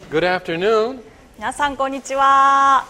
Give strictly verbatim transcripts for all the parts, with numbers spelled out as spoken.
Good afternoon. 皆さんこんにちは。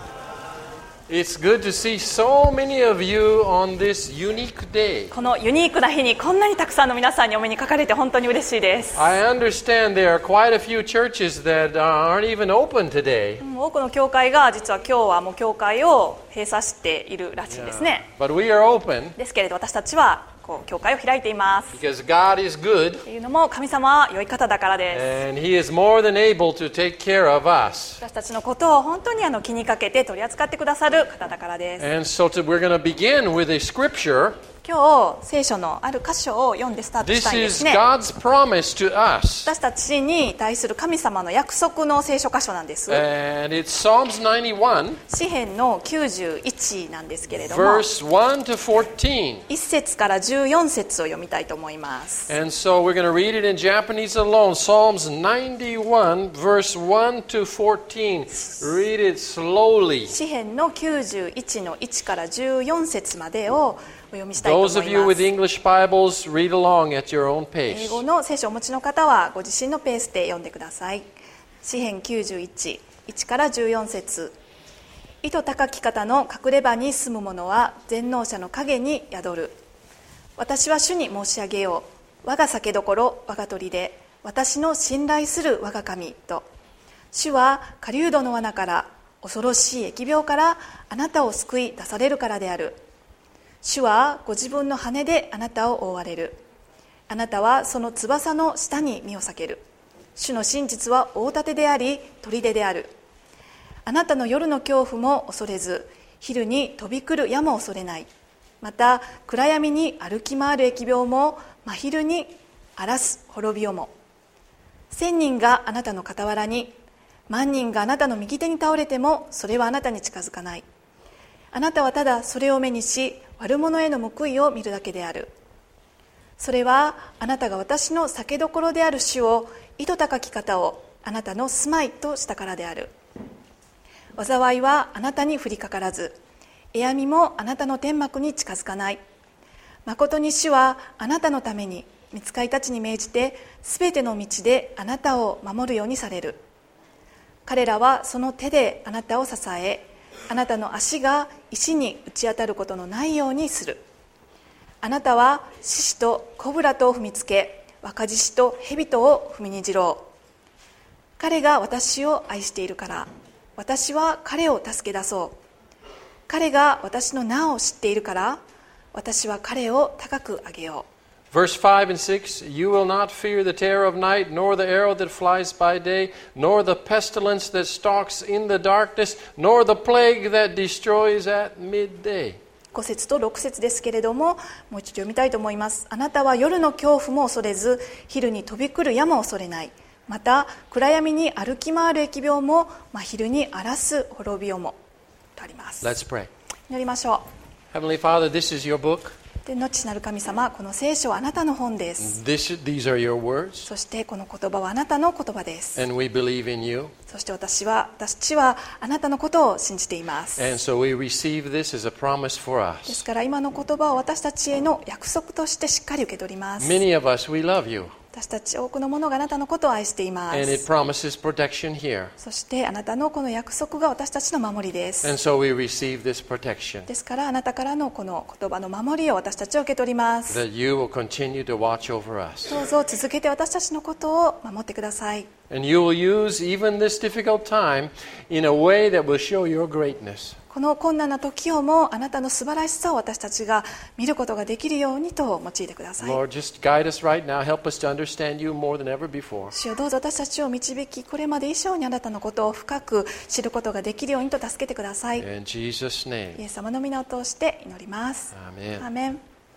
It's good to see so many of you on this unique day. このユニークな日にこんなにたくさんの皆さんにお目にかかれて本当に嬉しいです。 I understand there are quite a few churches that uh, aren't even open today. 多くの教会が実は今日はもう教会を閉鎖しているらしいですね。 But we are open ですけれど私たちはこう教会を開いています。 because God is good というのも神様は良い方だからです。 and He is more than able to take care of us. 私たちのことを本当にあの気にかけて取り扱ってくださる方だからです。 And so to, we're going to begin with a scripture. 今日聖書のある箇所を読んでスタートした This いで is すね。 God's promise to us. 私たちに対する神様の約束の聖書箇所なんです。 And it's Psalms ninety-one, 詩編のきゅうじゅういちなんですけれども、 verse one to fourteen. いち節からじゅうよん節を読みたいと思います。 And so we're going to read it in Japanese alone. Psalms ninety-one, verse one to fourteen. Read it slowly. 詩編のきゅうじゅういちのいちからじゅうよん節までをお読みしたいと思い Those ま of you with す。 English Bibles, read along at your own 英 pace. 語の聖書をお持ちの方はご自身のペースで読んでください。詩編きゅうじゅういち、いちからじゅうよん節。糸高き方の隠れ場に住む者は全能者の陰に宿る。私は主に申し上げよう。我が酒どころ、我が砦、私の信頼する我が神と。主は狩人の罠から、恐ろしい疫病からあなたを救い出されるからである。主はご自分の羽であなたを覆われる。あなたはその翼の下に身を避ける。主の真実は大盾であり砦である。あなたの夜の恐怖も恐れず、昼に飛び来る矢も恐れない。また暗闇に歩き回る疫病も真昼に荒らす滅びよも。千人があなたの傍らに、万人があなたの右手に倒れてもそれはあなたに近づかない。あなたはただそれを目にし、悪者への報いを見るだけである。それはあなたが私の酒どころである主を、糸高き方をあなたの住まいとしたからである。災いはあなたに降りかからず、えやみもあなたの天幕に近づかない。まことに主はあなたのために御使いたちに命じて、すべての道であなたを守るようにされる。彼らはその手であなたを支え、あなたの足が石に打ち当たることのないようにする。あなたは獅子とコブラとを踏みつけ、若獅子と蛇とを踏みにじろう。彼が私を愛しているから、私は彼を助け出そう。彼が私の名を知っているから、私は彼を高く上げよう。 Verse five and six, You will not fear the terror of night, nor the arrow that flies by day, nor the pestilence that stalks in the darkness, nor the plague that destroys at midday. ご節とろく節ですけれども、もう一度読みたいと思います。あなたは夜の恐怖も恐れず、昼に飛び来る矢も恐れない。また暗闇に歩き回る疫病も真昼に荒らす滅びよもとあります。 Let's pray. 祈りましょ Heavenly Father, this is your book. う。で、のちなる神様、この聖書はあなたの本です。 This, these are your words, そしてこの言葉はあなたの言葉です。 and we believe in you. そして私は私はあなたのことを信じています。 And so we receive this as a promise for で us. すから今の言葉を私たちへの約束としてしっかり受け取ります。 Many of us, we love you, 私たち多くの者があなたのことを愛していま and it す。 promises protection here. そしてあなたのこの約束が私たちの守りです。 And so we receive this protection, ですからあなたからのこの言葉の守りを私たちは受け取ります。 that you will continue to watch over us. どうぞ続けて私たちのことを守ってください。 And you will use even this difficult time in a way that will show your greatness. この困難な時をもあなたの素晴らしさを私たちが見ることができるようにと用いてください。 Lord, just guide us right now. Help us to understand you more than ever before. 主よ、どうぞ私たちを導き、これまで以上にあなたのことを深く知ることができるようにと助けてください。 In Jesus' イ name. エス様の皆を通して祈ります。 アーメン。 アーメン。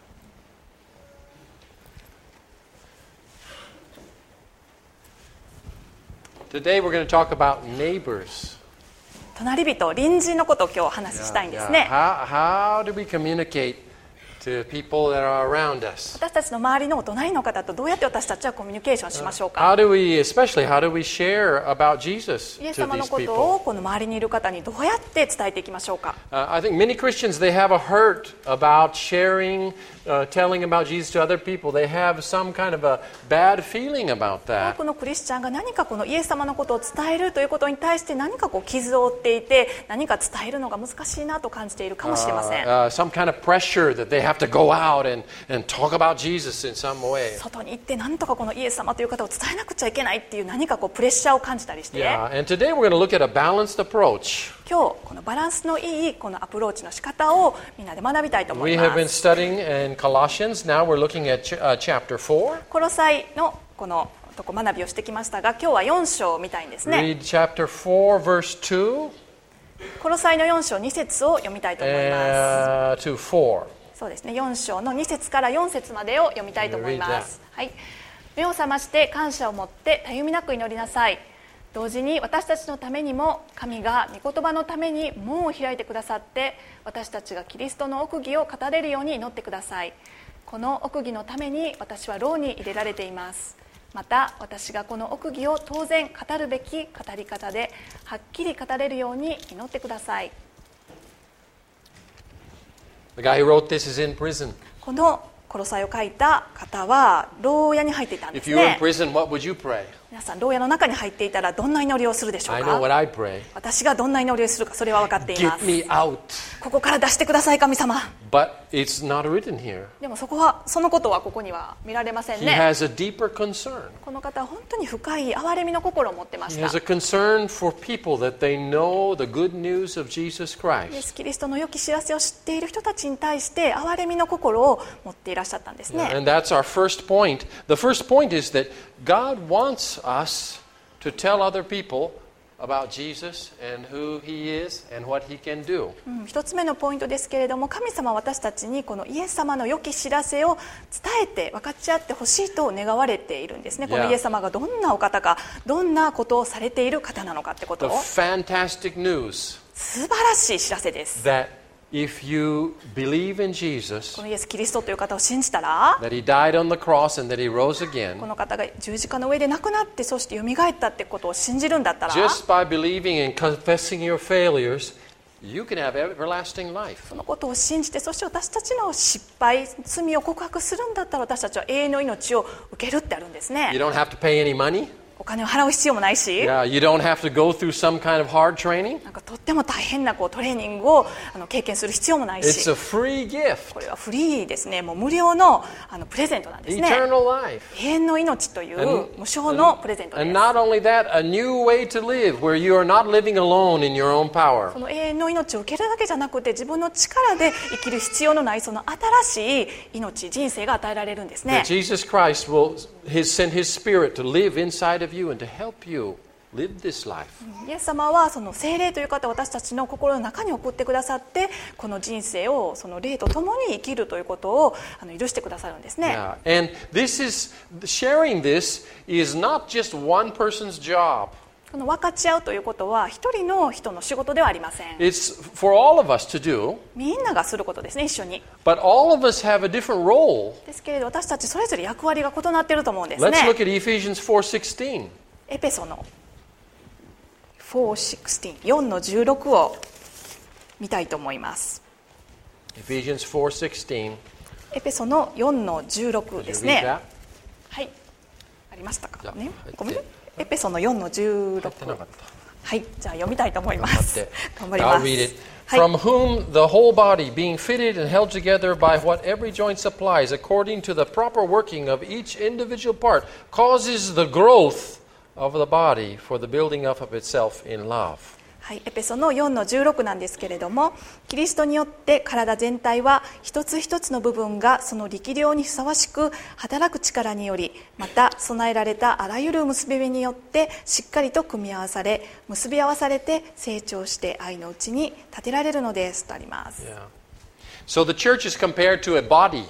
Today we're going to talk about neighbors. 隣人、隣人のことを今日お話ししたいんです Yeah, ね。 How, how do we communicate to people that are around us? 私たちの周りのお隣の方とどうやって私たちはコミュニケーションしましょう How か。 do we, especially, how do we share about Jesus イエス to 様の these こと people? をこの周りにいる方にどうやって伝えていきましょうか。 Uh, I think many Christians, they have a hurt about sharing, uh, telling about Jesus to other people. They have some kind of a bad feeling about 多 that. くのクリスチャンが何かこのイエス様のことを伝えるということに対して何かこう傷を負っていて、何か伝えるのが難しいなと感じているかもしれません。 Uh, uh, some kind of pressure that they have to go out and, and talk about Jesus in some way. 外に行って何とかこのイエス様という方を伝えなくちゃいけないっていう何かこうプレッシャーを感じたりして、 Yeah, and today we're going to look at a balanced approach. 今日このバランスのいいこのアプローチの仕方をみんなで学びたいと思 We い have ま been す。 studying in Colossians. Now we're looking at ch- uh, chapter four. コロサイのこのとこ学びをしてきましたが、今日はよん章を見たいんですね。 Read chapter four, verse two コロサイのよん章に節を読みたいと思います。 uh, to four. そうですね、よん章のに節からよん節までを読みたいと思います。はい、目を覚まして感謝を持ってたゆみなく祈りなさい。同時に私たちのためにも神が御言葉のために門を開いてくださって、私たちがキリストの奥義を語れるように祈ってください。この奥義のために私は牢に入れられています。また私がこの奥義を当然語るべき語り方ではっきり語れるように祈ってください。 The guy who wrote this is in prison. このコロサイを書いた方は牢屋に入っていたんで If す you were in ね。 prison, what would you pray? 皆さん牢屋の中に入っていたらどんな祈りをするでしょう I know what か。 I pray. 私がどんな祈りをするかそれは分かっていま Get す。 me out. ここから出してください神様。 But it's not written here. でもそこはそのことはここには見られません He ね。 has a deeper concern. この方は本当に深い憐れみの心を持ってま He し has た。 a concern for people that they know the good news of Jesus イエ Christ. ス・キリストの良き知らせを知っている人たちに対して憐れみの心を持っていらっしゃったんですね。 And that's our first point. The first point is that God wants us to tell other people about Jesus and who He is and what He can do. うん一つ目のポイントですけれども、神様は私たちにこのイエス様の良き知らせを伝えて分かち合ってほしいと願われているんですね。このイエス様がどんなお方か、どんなことをされている方なのかってこと The を、 fantastic news 素晴らしい知らせです。 that if you believe in Jesus, このイエス・キリストという方を信じたら、 that He died on the cross and that He rose again, この方が十字架の上で亡くなって、そしてよみがえったってことを信じるんだったら、 just by believing and confessing your failures, you can have everlasting life. そのことを信じて、そして私たちの失敗、罪を告白するんだったら、私たちは永遠の命を受けるってあるんです You ね。 don't have to pay any money. お金を払う必要もないし、 Yeah, you don't have to go through some kind of hard training. なんかとっても大変なこうトレーニングをあの経験する必要もない It's し、 a free gift. これはフリーですね。もう無料のあのプレゼントなんですね。 Eternal life. 永遠の命という And, 無償のプレゼントで and す。 not only that, a new way to live where you are not living alone in your own power. その永遠の命を受けるだけじゃなくて、自分の力で生きる必要のないその新しい命、人生が与えられるんですね That。Jesus Christ will his, send His Spirit to live inside of you and to help you live this life. イエス様はその聖霊という方を私たちの心の中に送ってくださって、この人生をその霊と共に生きるということをあの許してくださるんですね。 Yeah. And this is sharing this is not just one person's job. この分かち合うということは一人の人の仕事ではありません。 It's for all of us to do, みんながすることですね、一緒に。 but all of us have a different role. ですけれど、私たちそれぞれ役割が異なっていると思うんです Let's ね。 look at Ephesians four sixteen. エペソのよんじゅうろく、よんのじゅうろくを見たいと思います。 Ephesians four sixteen. エペソのよんのじゅうろく Did です you read ね。 that? はい。ありましたかじゃあね入って。 ごめんね。エペソのよんのじゅうろく。 入ってなかった。 はい。じゃあ読みたいと思います。頑張り I'll ます。 read it. はい。 From whom the whole body, being fitted and held together by what every joint supplies, according to the proper working of each individual part, causes the growth of the body for the building up of itself in love. はい、エペソのよんのじゅうろくなんですけれども、キリストによって体全体は一つ一つの部分がその力量にふさわしく働く力により、また備えられたあらゆる結び目によってしっかりと組み合わされ、結び合わされて成長して愛のうちに立てられるのですとあります。 Yeah. So the church is compared to a body.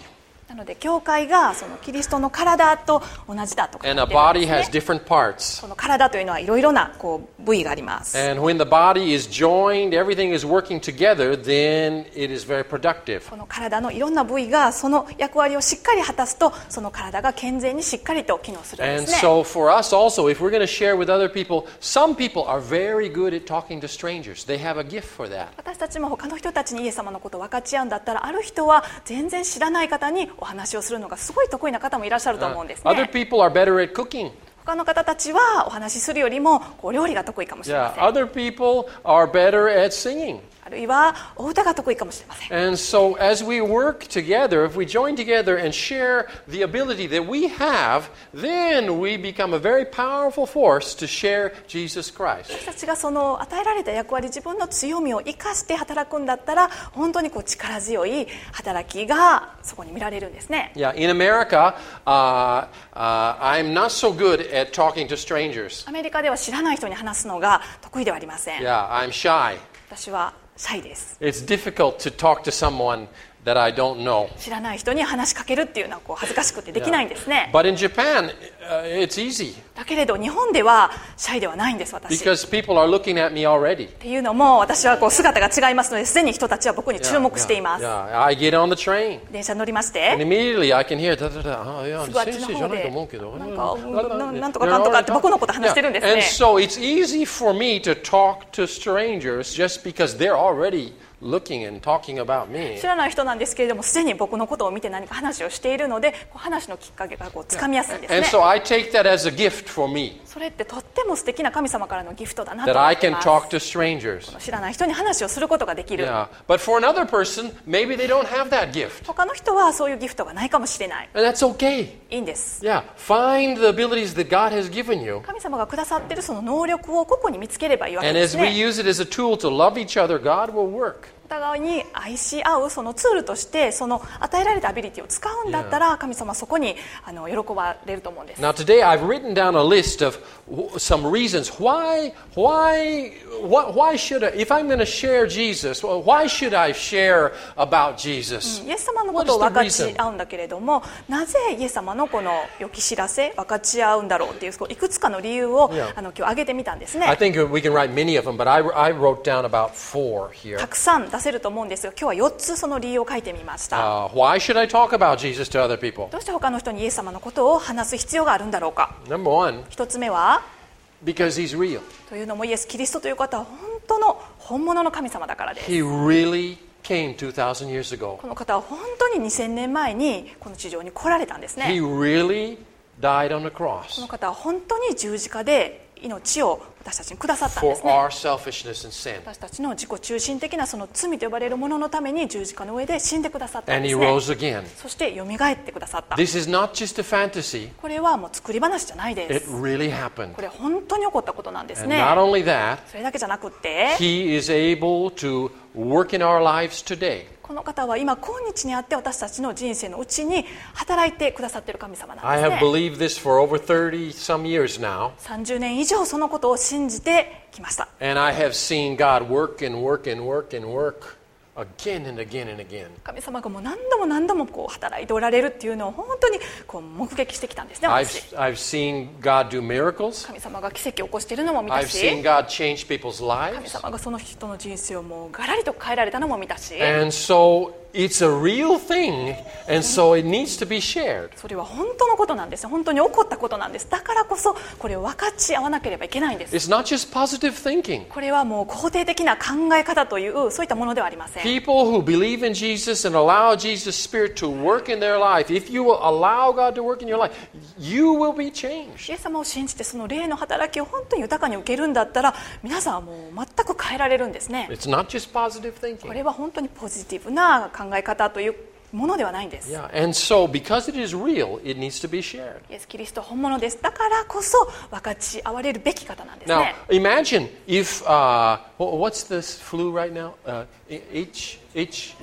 なので教会がそのキリストの体と同じだとか And 言 a ってるん body で has すね。 different parts. この体というのはいろいろなこう部位があります。 And when the body is joined, everything is working together, then it is very productive. この体のいろんな部位がその役割をしっかり果たすと、その体が健全にしっかりと機能するんで And すね。 so for us also, if we're going to share with other people, some people are very good at talking to strangers. They have a gift for that. 私たちも他の人たちにイエス様のことを分かち合うんだったら、ある人は全然知らない方にお話をするのがすごい得意な方もいらっしゃると思うんです Other ね。 people are better at cooking. 他の方たちはお話しするよりもこう料理が得意かもしれま Yeah, せん。 other people are better at singing. あるいはお歌が得意かもしれません。 And so as we work together, if we join together and share the ability that we have, then we become a very powerful force to share Jesus Christ. 私たちがその与えられた役割、自分の強みを生かして働くんだったら、本当にこう力強い働きがそこに見られるんですね。 Yeah, in America, uh, uh, I'm not so good at talking to strangers. アメリカでは知らない人に話すのが得意ではありません。 Yeah, I'm shy. 私はシャイです。 It's difficult to talk to someone that I don't know. 知らない人に話しかけるっていうのはこう恥ずかしくてできないんですね。 But in Japan, uh, it's easy だけれど日本ではシャイではないんです、私。っ because people are looking at me already. ていうのも、私はこう姿が違いますので、すでに人たちは僕に注目しています。 Yeah, yeah. I get on the train. 電車に乗りまし And て、 immediately I can hear, da, da, da, oh, yeah, すぐあっちの方で、 先生じゃないと思うけど。 なんか、ななんとかかんとかって僕のこと話してるんですね。 And so it's easy for me to talk to strangers just because they're already looking and talking about me. 知らない人なんですけれども、すでに僕のことを見て何か話をしているので、こう話のきっかけがこうつかみやすいんです And ね。 so I take that as a gift for me それってとっても素敵な神様からのギフトだなと that 思 I ってい can ま talk す。 to strangers. 知らない人に話をすることができる。 Yeah. But for another person, maybe they don't have that gift. 他の人はそういうギフトがないかもしれない。 And that's okay. いいんです。 Yeah. Find the abilities that God has given you. 神様がくださっているその能力を個々に見つければいいわけ And で as す we ね。 use it as a tool to love each other, God will work. お互いに愛し合うそのツールとしてその与えられたアビリティを使うんだったら、神様はそこにあの喜ばれると思うんです。 Now today I've written down a list of w- some reasons why why why, why should I, if I'm going to share Jesus, well, why should I share about Jesus? イエス様のことを分かち合うんだけれども、なぜイエス様のこの良き知らせ分かち合うんだろうっていういくつかの理由を Yeah. あの今日挙げてみたんです I ね。 think we can write many of them, but I, I wrote down about four here. たくさん出せると思うんですが、今日はよっつその理由を書いてみました。 Uh, why should I talk about Jesus to other people? どうして他の人にイエス様のことを話す必要があるんだろうか。 Number one, 一つ目は、 because he's real. というのもイエス・キリストという方は本当の本物の神様だからです。 He really came two thousand years ago. この方は本当ににせんねんまえにこの地上に来られたんです He ね。 really died on the こ cross の方は本当に十字架で命を私たちにくださったんで for すね。 our selfishness and sin. 私たちの自己中心的なその罪と呼ばれるもののために十字架の上で死んでくださったん And で he すね。 rose again. そしてよみがえってくださった。 This is not just a fantasy. これはもう作り話じゃないで It す。 really happened. これ本当に起こったことなんです And ね。 not only that, それだけじゃなくって、 he is able to work in our lives today. この方は今今日にあって私たちの人生のうちに働いてくださっている神様なん I です have ね。 believed this for over thirty some years now. さんじゅうねん以上そのことを信じてきました。 And I have seen God work and work and work and work again and again and again. 神様がもう何度も何度もこう働いておられるっていうのを本当にこう目撃してきたんですね、私。 I've, I've seen God do miracles. 神様が奇跡を起こしているのも見た I've し、 seen God change people's 神 lives. 様がその人の人生をもうガラリと変えられたのも見たし、 And so it's a real thing, and so it needs to be shared. それは本当のことなんですよ。本当に起こったことなんです。だからこそこれを分かち合わなければいけないんです。 It's not just positive thinking. これはもう肯定的な考え方というそういったものではありません。 People who believe in Jesus and allow Jesus' Spirit to work in their life, if you will allow God to work in your life, you will be changed. イエス様を信じてその霊の働きを本当に豊かに受けるんだったら、皆さんはもう全く変えられるんですね。 It's not just positive こ thinking. れは本当にポジティブな考え方というものではないんです。 Yeah, and so because it is real, it needs to be shared. イエス・キリストは本物です。だからこそ分かち合われるべき方なんです Now, ね。 imagine if, uh, wh- what's this flu right now? Uh, H, H,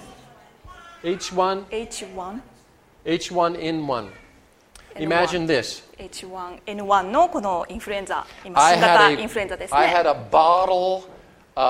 H1, エイチワン、 H one N one. Imagine this. エイチワンエヌワン のこのインフルエンザ、今 I 新型 had インフルエンザです a, I ね。 had a bottle of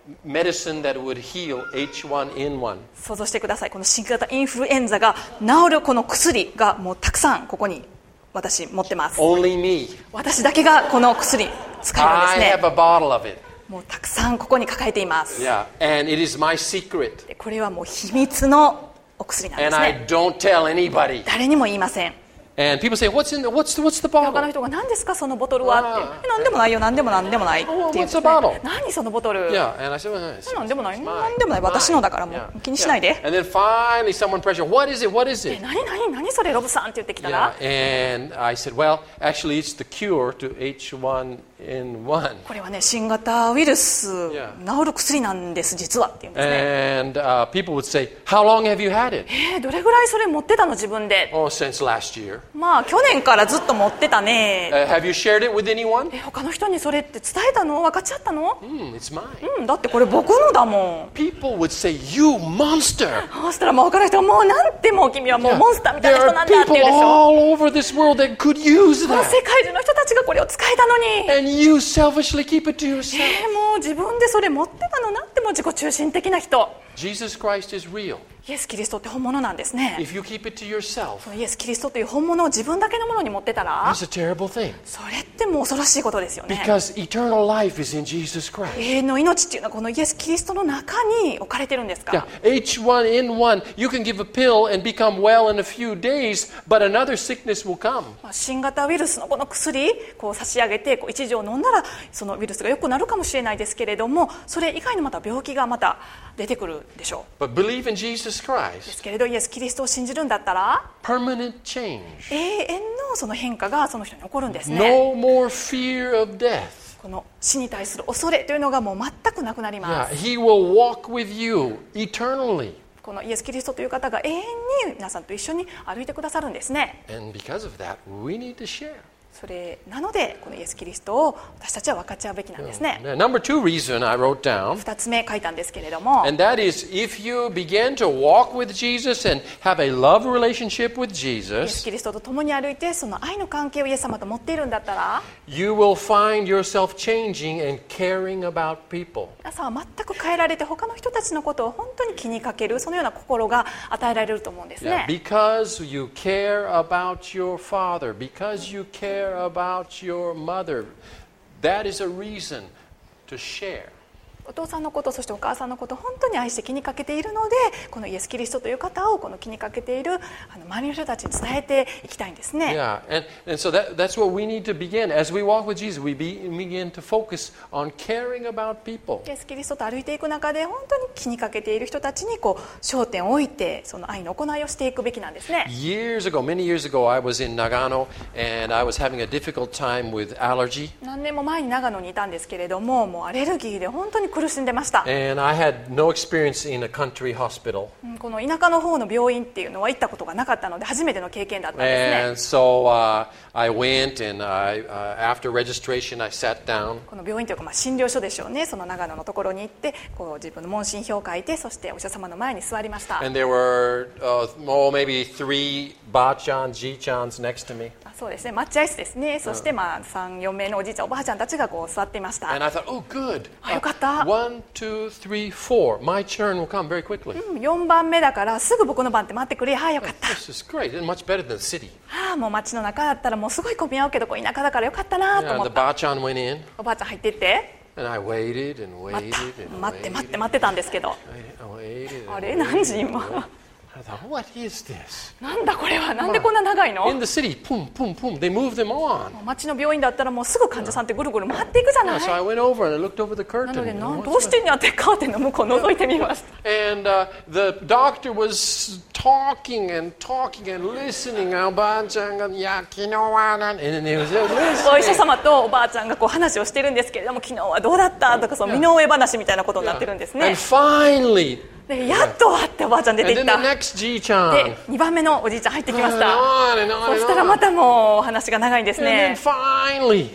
medicine that would healエイチワンエヌワン. 想像してください。この新型インフルエンザが治るこの薬がもうたくさんここに私持ってます。 Only me. 私だけがこの薬使えるんです I ね。 have a bottle of it. もうたくさんここに抱えています。 Yeah, and it is my secret. でこれはもう秘密のお薬なんで And す I ね。 don't tell anybody. 誰にも言いません。 And people say, what's in the, what's the, what's the 他の bottle? 人が何ですかそのボトルはって、 ああえ何でもないよ何でも何でもないって言うんです What's the bottle? ね。何そのボトル、 Yeah, and I said, well, it's, 何でもない it's 何 mine. でもない It's 私のだから mine. もう Yeah. 気にしないで、 And then finally someone pressured, what is it, what is え it? 何何何それロブさんって言ってきたら、 Yeah, and I said, well, actually it's the cure toエイチワンエヌワン. これはね新型ウイルス Yeah. 治る薬なんです実はって言うんですね。 And uh, people would say, how long have you had it? えー、どれぐらいそれ持ってたの自分で。 Oh, since last year. まあ去年からずっと持ってたね。 Uh, have you shared it with anyone? え他の人にそれって伝えたの分かっちゃったの、 Hmm, it's mine. うん、だってこれ僕のだもん。 People would say, you monster. そうしたらもう他の人はもうなんてもう君はもうモンスターみたい There な人 are なんだって people 言うでしょ。 all over this world that could use この that. 世界中の人たちがこれを使えたのに、 And you selfishly keep it to え yourself. ー、もう自分でそれ持ってたのなんてもう自己中心的な人。 Jesus Christ is real. イエス・キリストって本物なんですね。 If you keep it to yourself, そのイエス・キリストという本物を自分だけのものに持ってたら it's a terrible thing. それってもう恐ろしいことですよね。 Because eternal life is in Jesus Christ. 永遠の命っていうのはこのイエス・キリストの中に置かれてるんですか Yeah, ら。 エイチワンエヌワン, you can give a pill and become well in a few days, but another sickness will come. まあ新型ウイルスのこの薬こう差し上げてこう一錠飲んだらそのウイルスが良くなるかもしれないですけれども、それ以外のまた病気がまた出てくるでしょう。 But believe in Jesus で Christ, すけれどイエス・キリストを信じるんだったら permanent change. 永遠のその変化がその人に起こるんですね。 No more fear of death. この死に対する恐れというのがもう全くなくなりま Yeah, す。 he will walk with you eternally. このイエス・キリストという方が永遠に皆さんと一緒に歩いてくださるんですね。 And because of that, we need to share. それなのでこのイエス・キリストを私たちは分かち合うべきなんですね。 Now, number two reason I wrote down, 二つ目書いたんですけれども、 and that is if you begin to walk with Jesus and have a love relationship with イエス・ Jesus, キリストと共に歩いてその愛の関係をイエス様と持っているんだったら you will find yourself changing and caring about people. 皆さんは全く変えられて他の人たちのことを本当に気にかけるそのような心が与えられると思うんです Yeah, ね。 because you care about your father, because you care about your mother, that is a reason to share. お父さんのことそしてお母さんのことを本当に愛して気にかけているのでこのイエス・キリストという方をこの気にかけているあの周りの人たちに伝えていきたいんですね。 Yeah, and, and so that, that's what we need to begin. As we walk with Jesus, we be, begin to focus on caring about people. イエス・キリストと歩いていく中で本当に気にかけている人たちにこう焦点を置いてその愛の行いをしていくべきなんですね。 Years ago, many years ago, I was in Nagano and I was having a difficult time with allergy. 何年も前に長野にいたんですけれどももうアレルギーで本当に苦しんでました。 And I had no experience in a country hospital. うんこの田舎の方の病院っていうのは行ったことがなかったので初めての経験だったんですね。 And so uh, I went and I, uh, after registration, I sat down. この病院というかまあ診療所でしょうね。その長野のところに行ってこう自分の問診票を書いてそしてお医者様の前に座りました。 And there were, uh, oh, maybe three ba-chans, ji-chans next to me. あそうですね、抹茶アイスですね。そしてまあさん、よん名のおじいちゃんおばあちゃんたちがこう座っていました。 And I thought, oh, good. あよかった。 One, two, three, four. My turn will come very quickly. うんよんばんめだからすぐ僕の番って待ってくれ。はいよかった。 This is great. It's much better than the city. ああもう街の中だったらもうすごい混み合うけどこう田舎だからよかったなと Yeah, 思 the った。 ba-chan went in, おばあちゃん入っていって and I waited and 待っ waited た and 待って待っ waited. て待ってたんですけど I waited あ and れ waited 何時 and 今 waited. I thought, what is this? なんだこれはなんでこんな長いの In the city, boom, boom, boom. They move them on. 街の病院だったらもうすぐ患者さんってぐるぐる回っていくじゃない So I went over and I looked over the なので curtain. な and どうしてんやってカーテンの向こう覗いてみました And uh, the doctor was talking and talking and listening. And then he was お医者 listening. 様とおばあちゃんがこう話をしてるんですけれども昨日はどうだったとかその身の上話みたいなことになってるんですね And finally, でやっと終わっておばあちゃん出て and いっ then た the next G-chan. でにばんめのおじいちゃん入ってきまし And た on and on そ and したら on. またもうお話が長いんです And then ね finally, あ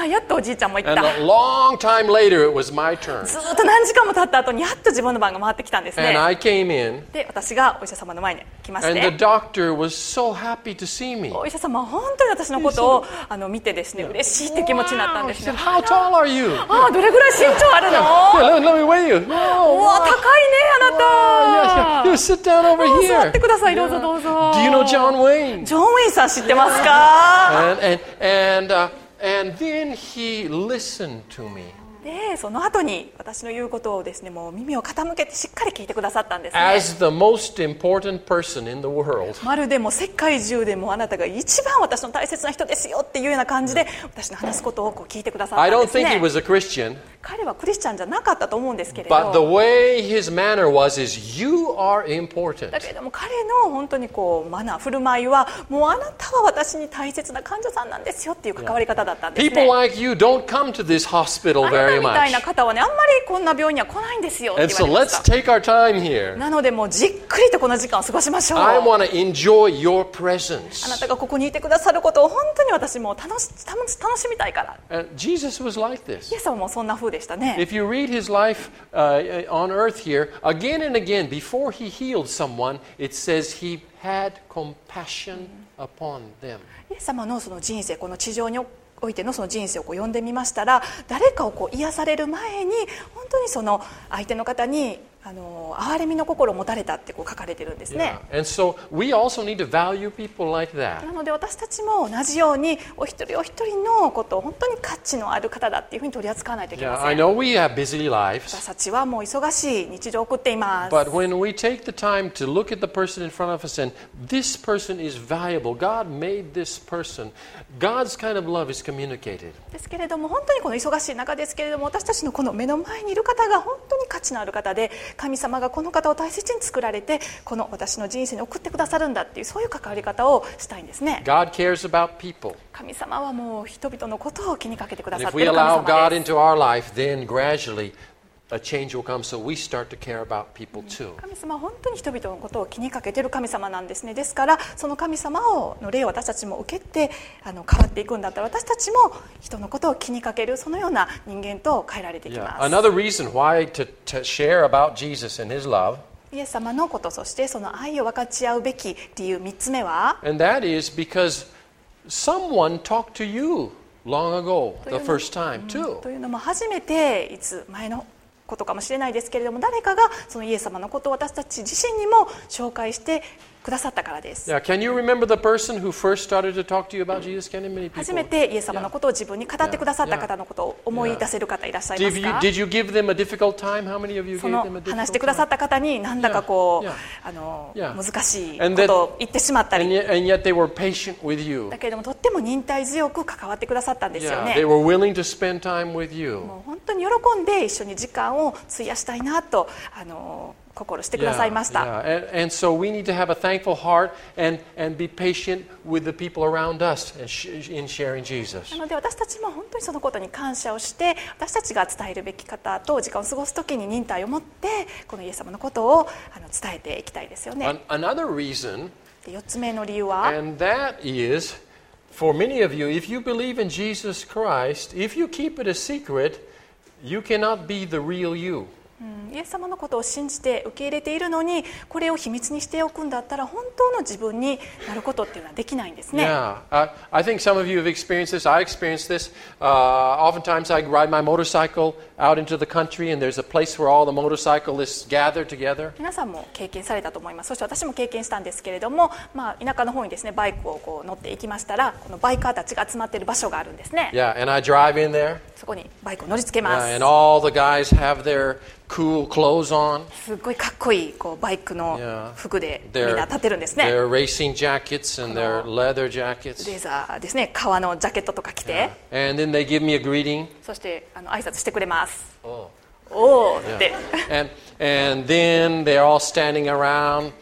ああ、やっとおじいちゃんも行っ And た。 a long time later, it was my turn. ずーっと何時間も経った後にやっと自分の番が回ってきたんです And ね。 I came in, で、私がお医者様の前に来まし and the て、 doctor was so happy to see me. お医者様は本当に私のことをあの見てですね、嬉しいって気持ちになったん Wow. で He す said, ね。 how tall are you? ああ、どれぐらい身長あるの？ Yeah, let, let me weigh you. う No. わ、高いね、あな Yeah, た。 yeah. You sit down over もう座っ here. てください、どうぞどうぞ。 Do you know John Wayne? ジョン・ウェインさん知ってますか？ And and and uh, and then he listened to me で、その後に私の言うことをですね、もう耳を傾けてしっかり聞いてくださったんですね。 as the most important person in the world. まるでもう世界中でもあなたが一番私の大切な人ですよっていうような感じで私の話すことをこう聞いてくださった I ん don't です think he ね。 was a Christian, 彼はクリスチャンじゃなかったと思うんですけれ but the ど、 way his manner was is you are important. だけれども彼の本当にこうマナー振る舞いはもうあなたは私に大切な患者さんなんですよっていう関わり方だったんです People ね。 like you don't come to this hospital あなた very みたいな much. 方はね、あんまりこんな病院には来ないんですよって And 言 so われま let's した。 take our time here. なのでもうじっくりとこの時間を過ごしましょう。 I あ want to enjoy your な presence. たがここにいてくださることを本当に私も楽し楽し楽しみたいから。 And Jesus was like this. イエス様もそんな風でしたね。 If you read his life uh, on earth here, again and again, before he healed someone, it says he had compassion upon them. イエス様のその人生、この地上においてのその人生をこう読んでみましたら、誰かをこう癒される前に本当にその相手の方にあの憐れみの心を持たれたってこう書かれてるんですね。 Yeah. And so we also need to value people like that. なので私たちも同じようにお一人お一人のことを本当に価値のある方だっていうふうに取り扱わないといけ Yeah, ま I せん。 know we have busy 私 lives, たちはもう忙しい日常を送っています。 but when we take the time to look at the person in front of us and this person is valuable, God made this person, God's kind of love is communicated. ですけれども本当にこの忙しい中ですけれども、私たちのこの目の前にいる方が本当に価値のある方で、神様がこの方を大切に作られてこの私の人生に送ってくださるんだっていう、そういう関わり方をしたいんですね。 God cares about people. 神様はもう人々のことを気にかけてくだ And さっ if てい we る allow 神様 God です。 into our life, then gradually a change will come, so we start to care about people too. 神様は本当に人々のことを気にかけている神様なんですね。ですからその神様をの霊を私たちも受けてあの変わっていくんだったら、私たちも人のことを気にかけるそのような人間と変えられていき Yeah. ます。 Another reason why to, to share about Jesus and his love, イエス様のこと、そしてその愛を分かち合うべき理由みっつめは、 and that is because someone talked to you long ago, the first time too. というのも初めていつ前のことかもしれないですけれども、誰かがそのイエス様のことを私たち自身にも紹介してくださったからです。 Yeah, can you remember the person who first started to talk to you about Jesus? Can many people? 初めてイエス様のことを自分に語ってくださった方のことを思い出せる方いらっしゃいま Did す you, か？ did you give them a difficult time? How many of you そ gave の them a 話して difficult くださ time? った方になんだかこう、 Yeah, yeah. あの Yeah. 難しい And こ that- とを言ってしまった And り、 yet, and yet they were patient with you. だけれどもとっても忍耐強く関わってくださったんですよ Yeah, ね。 they were willing to spend time with you. もう本当に喜んで一緒に時間を費やしたいなとあの心してくださいました。 Yeah, yeah. And, and so we need to have a thankful heart and, and be patient with the people around us in sh- in sharing Jesus. なので私たちも本当にそのことに感謝をして、私たちが伝えるべき方と時間を過ごすときに忍耐を持ってこのイエス様のことをあの伝えていきたいですよね。 An- another reason, でよっつめの理由は、 and that is, for many of you, if you believe in Jesus Christ, if you keep it a secret, you cannot be the real you. イエス様のことを信じて受け入れているのに、これを秘密にしておくんだったら本当の自分になることっていうのはできないんですね。 Yeah, uh, I think some of you have experienced this. I experienced this. Uh, oftentimes, I ride my motorcycle out into the country, and there's a place where all the motorcyclists gather together. 皆さんも経験されたと思います。そして私も経験したんですけれども、まあ、田舎の方にですねバイクをこう乗っていきましたら、このバイカーたちが集まっている場所があるんですね。 Yeah, and I drive in there, そこにバイクを乗り付けます。 uh, and all the guys have their cool clothes on, すっごいかっこいいこうバイクの Yeah. 服でみん their, な立ってるんですね。 their racing jackets and their leather jackets. レーザーですね、革のジャケットとか着て、 And then they give me a greeting. そしてあの挨拶してくれます。 Oh. おーって And, and then they're all standing around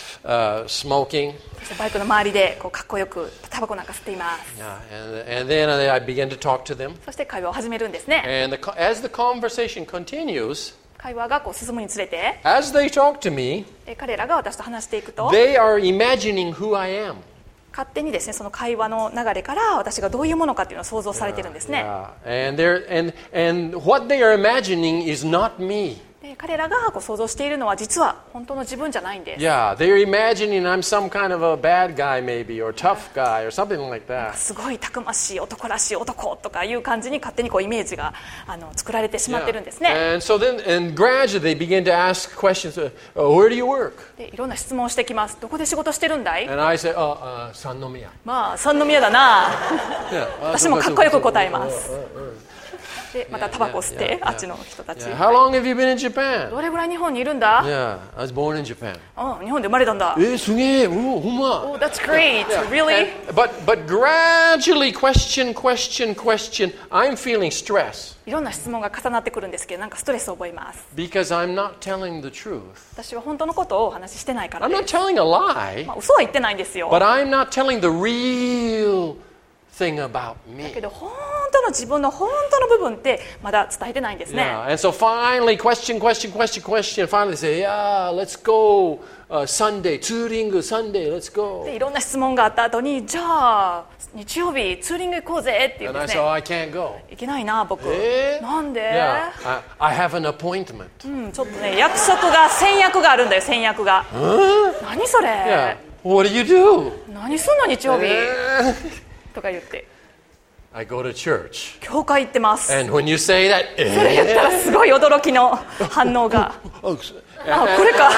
uh, smoking. そしてバイクの周りでこうかっこよくタバコなんか吸っています。 Yeah, and, and then I begin to talk to them. そして会話を始めるんですね。 And the, co- as the conversation continues, 会話がこう進むにつれて、 as they talk to me, え彼らが私と話していくと、 they are imagining who I am. 勝手にですねその会話の流れから私がどういうものかっていうのを想像されてるんですね。 Yeah. And they're and and what they are imagining is not me. で彼らがこう想像しているのは実は本当の自分じゃないんです。 Yeah, they're imagining I'm some kind of a bad guy maybe or tough guy or something like that. すごいたくましい男らしい男とかいう感じに勝手にこうイメージがあの作られてしまってるんですね。 And so then and gradually they begin to ask questions. Uh, where do you work? でいろんな質問をしてきます。どこで仕事してるんだい？ And I say, oh, uh, Sannomiya. まあ三宮だな。 Yeah. 私もかっこよく答えます。でまたタバコ吸って、あっちの人たち。 Yeah. How long have you been in Japan? どれぐらい日本にいるんだ？ Yeah, I was born in Japan. あ、日本で生まれたんだ。 え、すげえ、お、ほんま。 Oh, that's great. Really? And, but but gradually, question, question, question. I'm feeling stress いろんな質問が重なってくるんですけど、なんかストレスを覚えます。 because I'm not telling the truth. 私は本当のことをお話ししてないから I'm で not す。 telling a lie, まあ、嘘は言ってないんですよ。 but I'm not telling the real thing about だけ me. ど本当の自分の本当の部分ってまだ伝えてないんですね。 Yeah, and so finally, question, question, question, question. Finally, say, yeah, let's go uh, Sunday, touring Sunday, let's go. でいろんな質問があった後に、じゃあ日曜日ツーリング行こうぜって言うん And で I す said, ね。 oh, I can't go. いけないな僕。 えーなんで？ Yeah, I, I have an appointment. うん、ちょっとね約束が先約があるんだよ先約が。何それ？ Yeah, what do you do? 何すんの日曜日？ Eh, とか言って I go to church. 教会行ってます。 And when you say that, それ言ったらすごい驚きの反応が。 oh, あ、これか。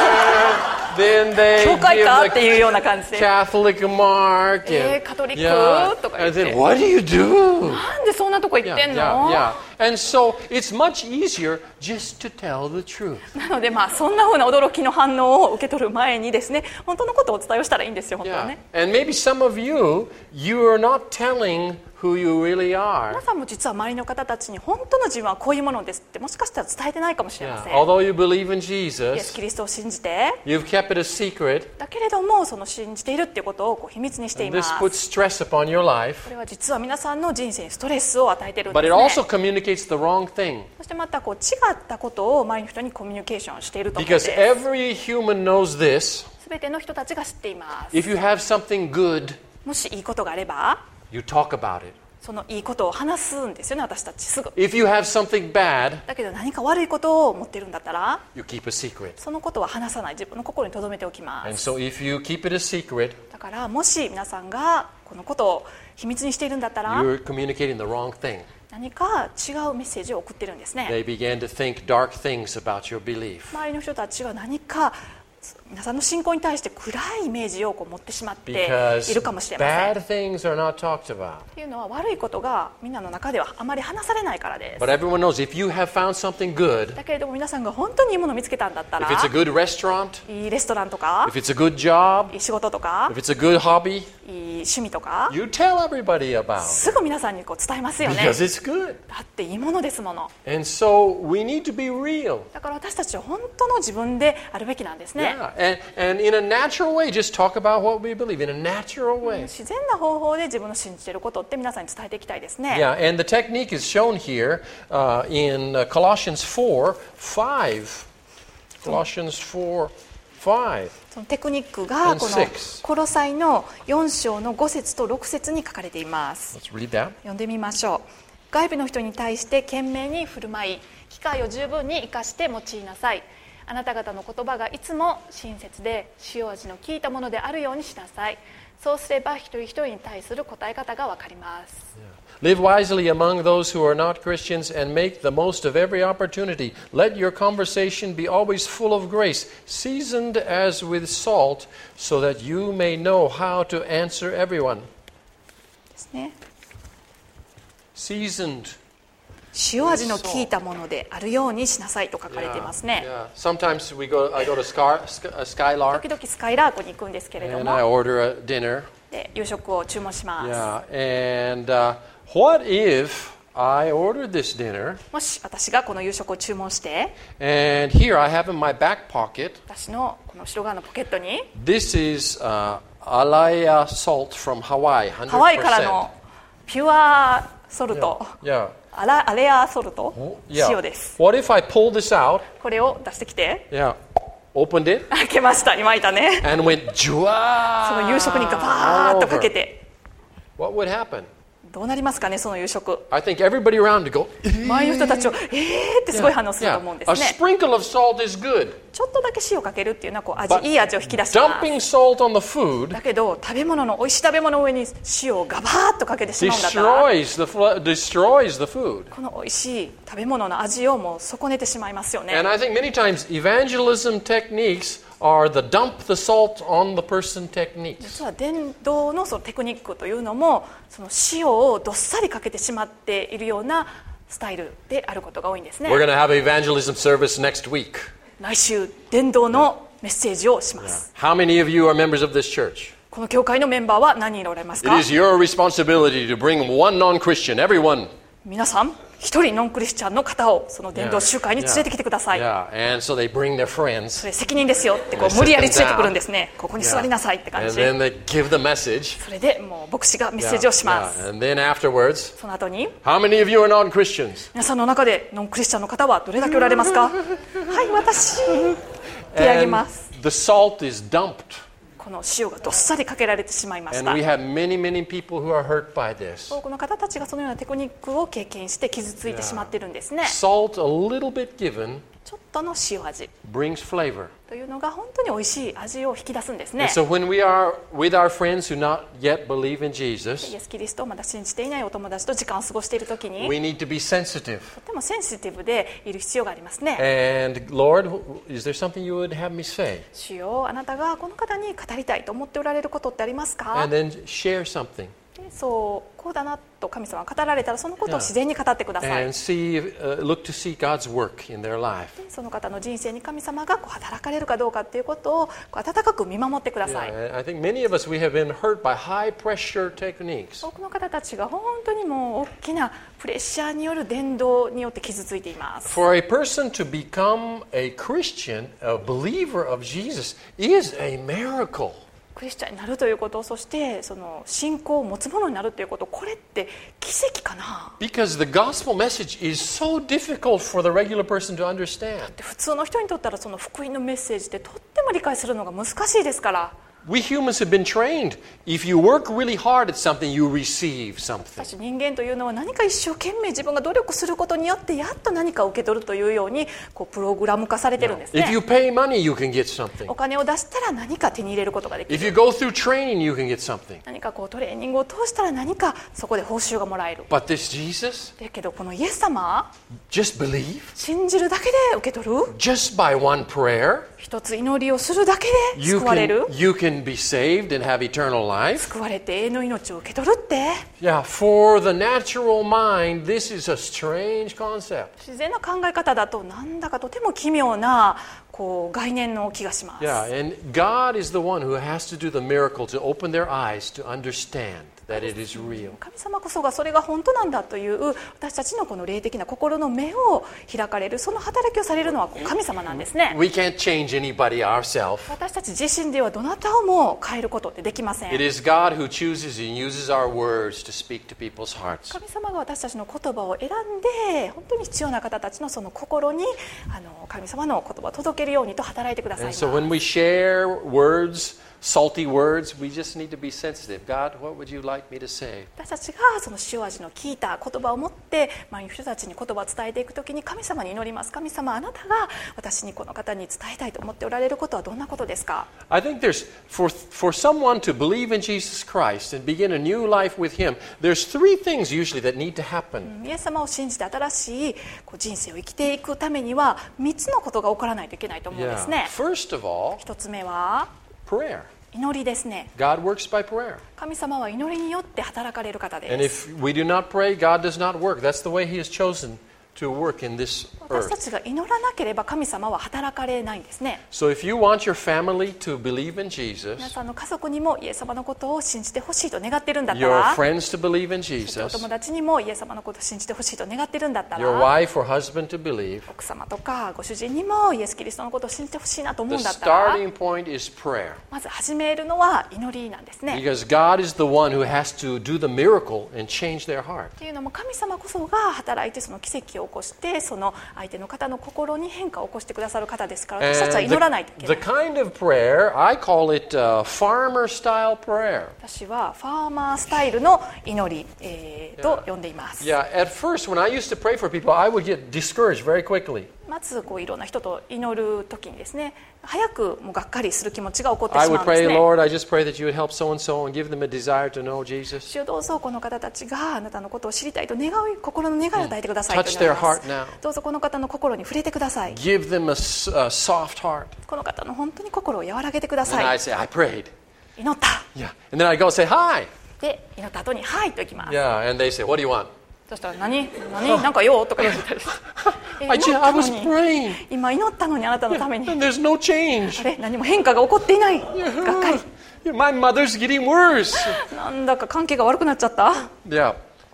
then they 教会 give か the っていうような感じで。 Catholic mark. えー、 And, カトリック yeah, とか言っ and て。 then what do you do? なんでそんなとこ行って Yeah, んの？ yeah, yeah. And so it's much easier just to tell the truth. なのでまあそんな風な驚きの反応を受け取る前にですね、本当のことをお伝えをしたらいいんですよ本当は Yeah. ね。 And maybe some of you, you are not telling who you really 皆 are. さんも実は周りの方たちに本当の自分はこういうものですってもしかしたら伝えてないかもしれま Yeah. せん。 Although you believe in イエス・ Jesus, キリストを信じて you've kept it a secret. だけれどもその信じているっていうことをこう秘密にしてい And ま this す。 puts stress upon your life. これは実は皆さんの人生にストレスを与えているんで But す it ね。 also communicates the wrong thing. そしてまたこう違ったことを周りの人にコミュニケーションしていると思うんで Because す。 every human knows this. すべての人たちが知っています。 If you have something good, もしいいことがあれば you talk about it. そのいいことを話すんですよね私たちすぐ。 If you have something bad, だけど何か悪いことを持ってるんだったら you keep a secret. そのことは話さない自分の心に留めておきま And す。 so if you keep it a secret, だからもし皆さんがこのことを秘密にしているんだったら you're communicating the wrong thing. 何か違うメッセージを送ってるんですね。 They begin to think dark things about your belief. 周りの人たちは何か皆さんの信仰に対して暗いイメージをこう持ってしまってい Because るかもしれません。 bad things are not talked about. っていうのは悪いことがみんなの中ではあまり話されないからです。 But everyone knows if you have found something good, だけれども皆さんが本当にいいものを見つけたんだったら if it's a good restaurant, いいレストランとか if it's a good job, いい仕事とか if it's a good hobby, いい趣味とか you tell everybody about it すぐ皆さんにこう伝えますよね。 because it's good. だっていいものですもの。 And so we need to be real. だから私たちは本当の自分であるべきなんですね。 Yeah, and, and in a natural way, just talk about what we believe in a natural way. 自然な方法で自分の信じていることって皆さんに伝えていきたいですね。 Yeah, and the technique is shown here uh, in uh, Colossians four five. Colossians four five. そのテクニックが And この six. コロサイのよん章のご節とろく節に書かれています。 Let's read that. 読んでみましょう。外部の人に対して懸命に振る舞い、機会を十分に生かして用いなさい。あなた方の言葉がいつも親切で塩味の効いたものであるようにしなさい。そうすれば一人一人に対する答え方がわかります。 Live wisely among those who are not Christians and make the most of every opportunity. Let your conversation be always full of grace, seasoned as with salt, so that you may know how to answer everyone. ですね。 Seasoned. 塩味の効いたものであるようにしなさいと書かれていますね。 Yeah. Sometimes we go. I go to Scar, Sky- uh, Skylark 時々スカイラークに行くんですけれど and I も、 order a dinner. で夕食を注文します。 Yeah. And uh, what if I ordered this dinner もし私がこの夕食を注文して、 and here I have in my back pocket. 私のこの後ろ側のポケットに This is uh, Alaya salt from Hawaii. ハワイからのピュアソルト、 Yeah. アラアレアソルト、 Yeah. 塩です。 What if I pull this out? これを出してきて、 Yeah. opened it, 開けました。今いたね。 and went, jua, その夕食にガバー all ッとかけ over. て、 What would happen? どうなりますかね、その夕食。 I think everybody around would go, 周りの人たちをえーってすごい反応すると思うんで yeah. す A ね。 sprinkle of salt is good. ちょっとだけ塩かけるっていうのはこう味 But いい味を引き出しま Dumping す。 salt on the food だけど食べ物の美味しい食べ物の上に塩をガバーッとかけてしまうんだったら、 destroys the, fl- destroys the food. この美味しい食べ物の味をもう損ねてしまいますよね。 And I think many times evangelism techniques are the dump the salt on the person techniques. 実は伝道のそのテクニックというのもその塩をどっさりかけてしまっているようなスタイルであることが多いんですね。 We're going to have an evangelism service next week. 来週伝道のメッセージをします。 How many of you are members of this church? この教会のメンバーは何人おられます It か？ is your responsibility to bring one non-Christian, everyone. 皆さん一人ノンクリスチャンの方をその伝道集会に連れてきてください。 Yeah, and so they bring their そ friends. れ責任ですよってこう無理やり連れてくるんですね。ここに座りなさいって感 And じで。 then they give the message. それでもう牧師がメッセー Yeah, ジをしま yeah. す。 And then afterwards, その後に how many of you are non-Christians? 皆さんの中でノンクリスチャンの方はどれだけおられますか？はい、私手挙げます。 And the salt is dumped. この塩がどっさりかけられてしまいまし And た。 we have many, many people who are hurt by this. 多くの方たちがそのようなテクニックを経験して傷ついてしまっているんですね。 Salt, a little bit given, ちょっとの塩味 brings flavor. というのが本当に美味しい味を引き出すんですね。 And so when we are with our friends who not yet believe in Jesus, イエス・キリストをまだ信じていないお友達と時間を過ごしているときに we need to be sensitive. とてもセンシティブでいる必要がありますね。 And Lord, is there something you would have me say? 主よ、あなたがこの方に語りたいと思っておられることってありますか？ And then share something. でそうこうだなと神様が語られたらそのことを自然に語ってください。 And see, uh, look to see God's work in their life. でその方の人生に神様がこう働かれるかどうかっていうことをこう温かく見守ってください。 Yeah, I think many of us, we have been hurt by high pressure techniques. 多くの方たちが本当にもう大きなプレッシャーによる伝道によって傷ついています。 For a person to become a Christian, a believer of Jesus, is a miracle. クリスチャンになるということ、そしてその信仰を持つ者になるということ、これって奇跡かな。 Because the gospel message is so difficult for the regular person to understand. で普通の人にとったらその福音のメッセージってとっても理解するのが難しいですから。 We humans have been trained. If you work really hard at something, you receive something. 私人間というのは何か一生懸命自分が努力することによってやっと何かを受け取るというようにこうプログラム化されてるんですね。 If you pay money, you can get something. お金を出したら何か手に入れることができ If る。 you go through training, you can get something. 何かこうトレーニングを通したら何かそこで報酬がもらえる。 But this Jesus, だけどこのイエス様、 just believe. 信じるだけで受け取る。 Just by one prayer, 一つ祈りをするだけで you 救われる。 can, you can be saved and have eternal life. 救われて永遠の命を受け取るって。 Yeah, for the natural mind, this is a strange concept. 自然な考え方だとなんだかとても奇妙なこう概念の気がします。 Yeah, and God is the one who has to do the miracle to open their eyes to understand that it is real. 神様こそがそれが本当なんだという私たちのこの霊的な心の目を開かれる、その働きをされるのは神様なんですね。 We can't change anybody ourselves. 私たち自身ではどなたをも変えることってできません。 It is God who chooses and uses our words to speak to people's hearts. 神様が私たちの言葉を選んで本当に必要な方たちのその心にあの神様の言葉を届けるようにと働いてください And ます。 so when we share words, salty words, we just need to be sensitive. God, what would you like me to say? 私たちがその塩味の効いた言葉を持って周りの人たちに言葉を伝えていくときに神様に祈ります。神様、あなたが私にこの方に伝えたいと思っておられることはどんなことですか？ I think there's, for, for someone to believe in Jesus Christ and begin a new life with Him, there's three things usually that need to happen. イエス様を信じて新しいこう人生を生きていくためにはみっつのことが起こらないといけないと思うんです Yeah. ね。 First of all, 一つ目は prayer. 祈りですね。 God works by prayer. 神様は祈りによって働かれる方 And です。 if we do not pray, God does not work. That's the way He has chosen to work in this 私た earth. ちが祈らなければ神様は働かれないんですね。 So if you want your family to believe in 皆 Jesus, さんの家族にもイエス様のことを信じてほしいと願ってるんだった your ら、 friends to believe in そしてお Jesus, 友達にもイエス様のことを信じてほしいと願ってるんだったら、 your wife or husband to believe, 奥様とかご主人にもイエス・キリストのことを信じてほしいなと思 the うんだったら、 starting point is prayer. まず始めるのは祈りなんですね。 Because God is the one who has to do the miracle and change their heart. っていうのも神様こそが働いてその奇跡をを起こしてその相手の方の心に変化を起こしてくださる方ですから、私たちは祈らないといけない。 The kind of prayer, I call it、uh, farmer style prayer. 私はファーマースタイルの祈り、えー、と呼んでいます。 Yeah, at first when I used to pray for people, I would get discouraged very quickly. まずこういろんな人と祈るときにですね、早くもうがっかりする気持ちが起こって I しま would うんです pray, ね。 Lord, I just pray that you would help so and so and give them a desire to know Jesus. 主よどうぞこの方たちがあなたのことを知りたいと願う心の願いを与えてくださいと Touch 祈り their ま heart す。 now. どうぞこの方の心に触れてください。 Give them a, s- a soft heart. この方の本当に心を和らげてくだ And さ I い。 say, I prayed. 祈った。 Yeah. And then I go say, hi. で祈った後にはいと行きます。 Yeah. And they say, what do you want? そしたら何何なんかよとか言ってたりしてえ I, 祈 just, っ I たの was に praying. 今祈ったのにあなたのために And there's no change. あれ何も変化が起こっていない。がっかり。 Yeah, my mother's getting worse. なんだか関係が悪くなっちゃった。 Yeah.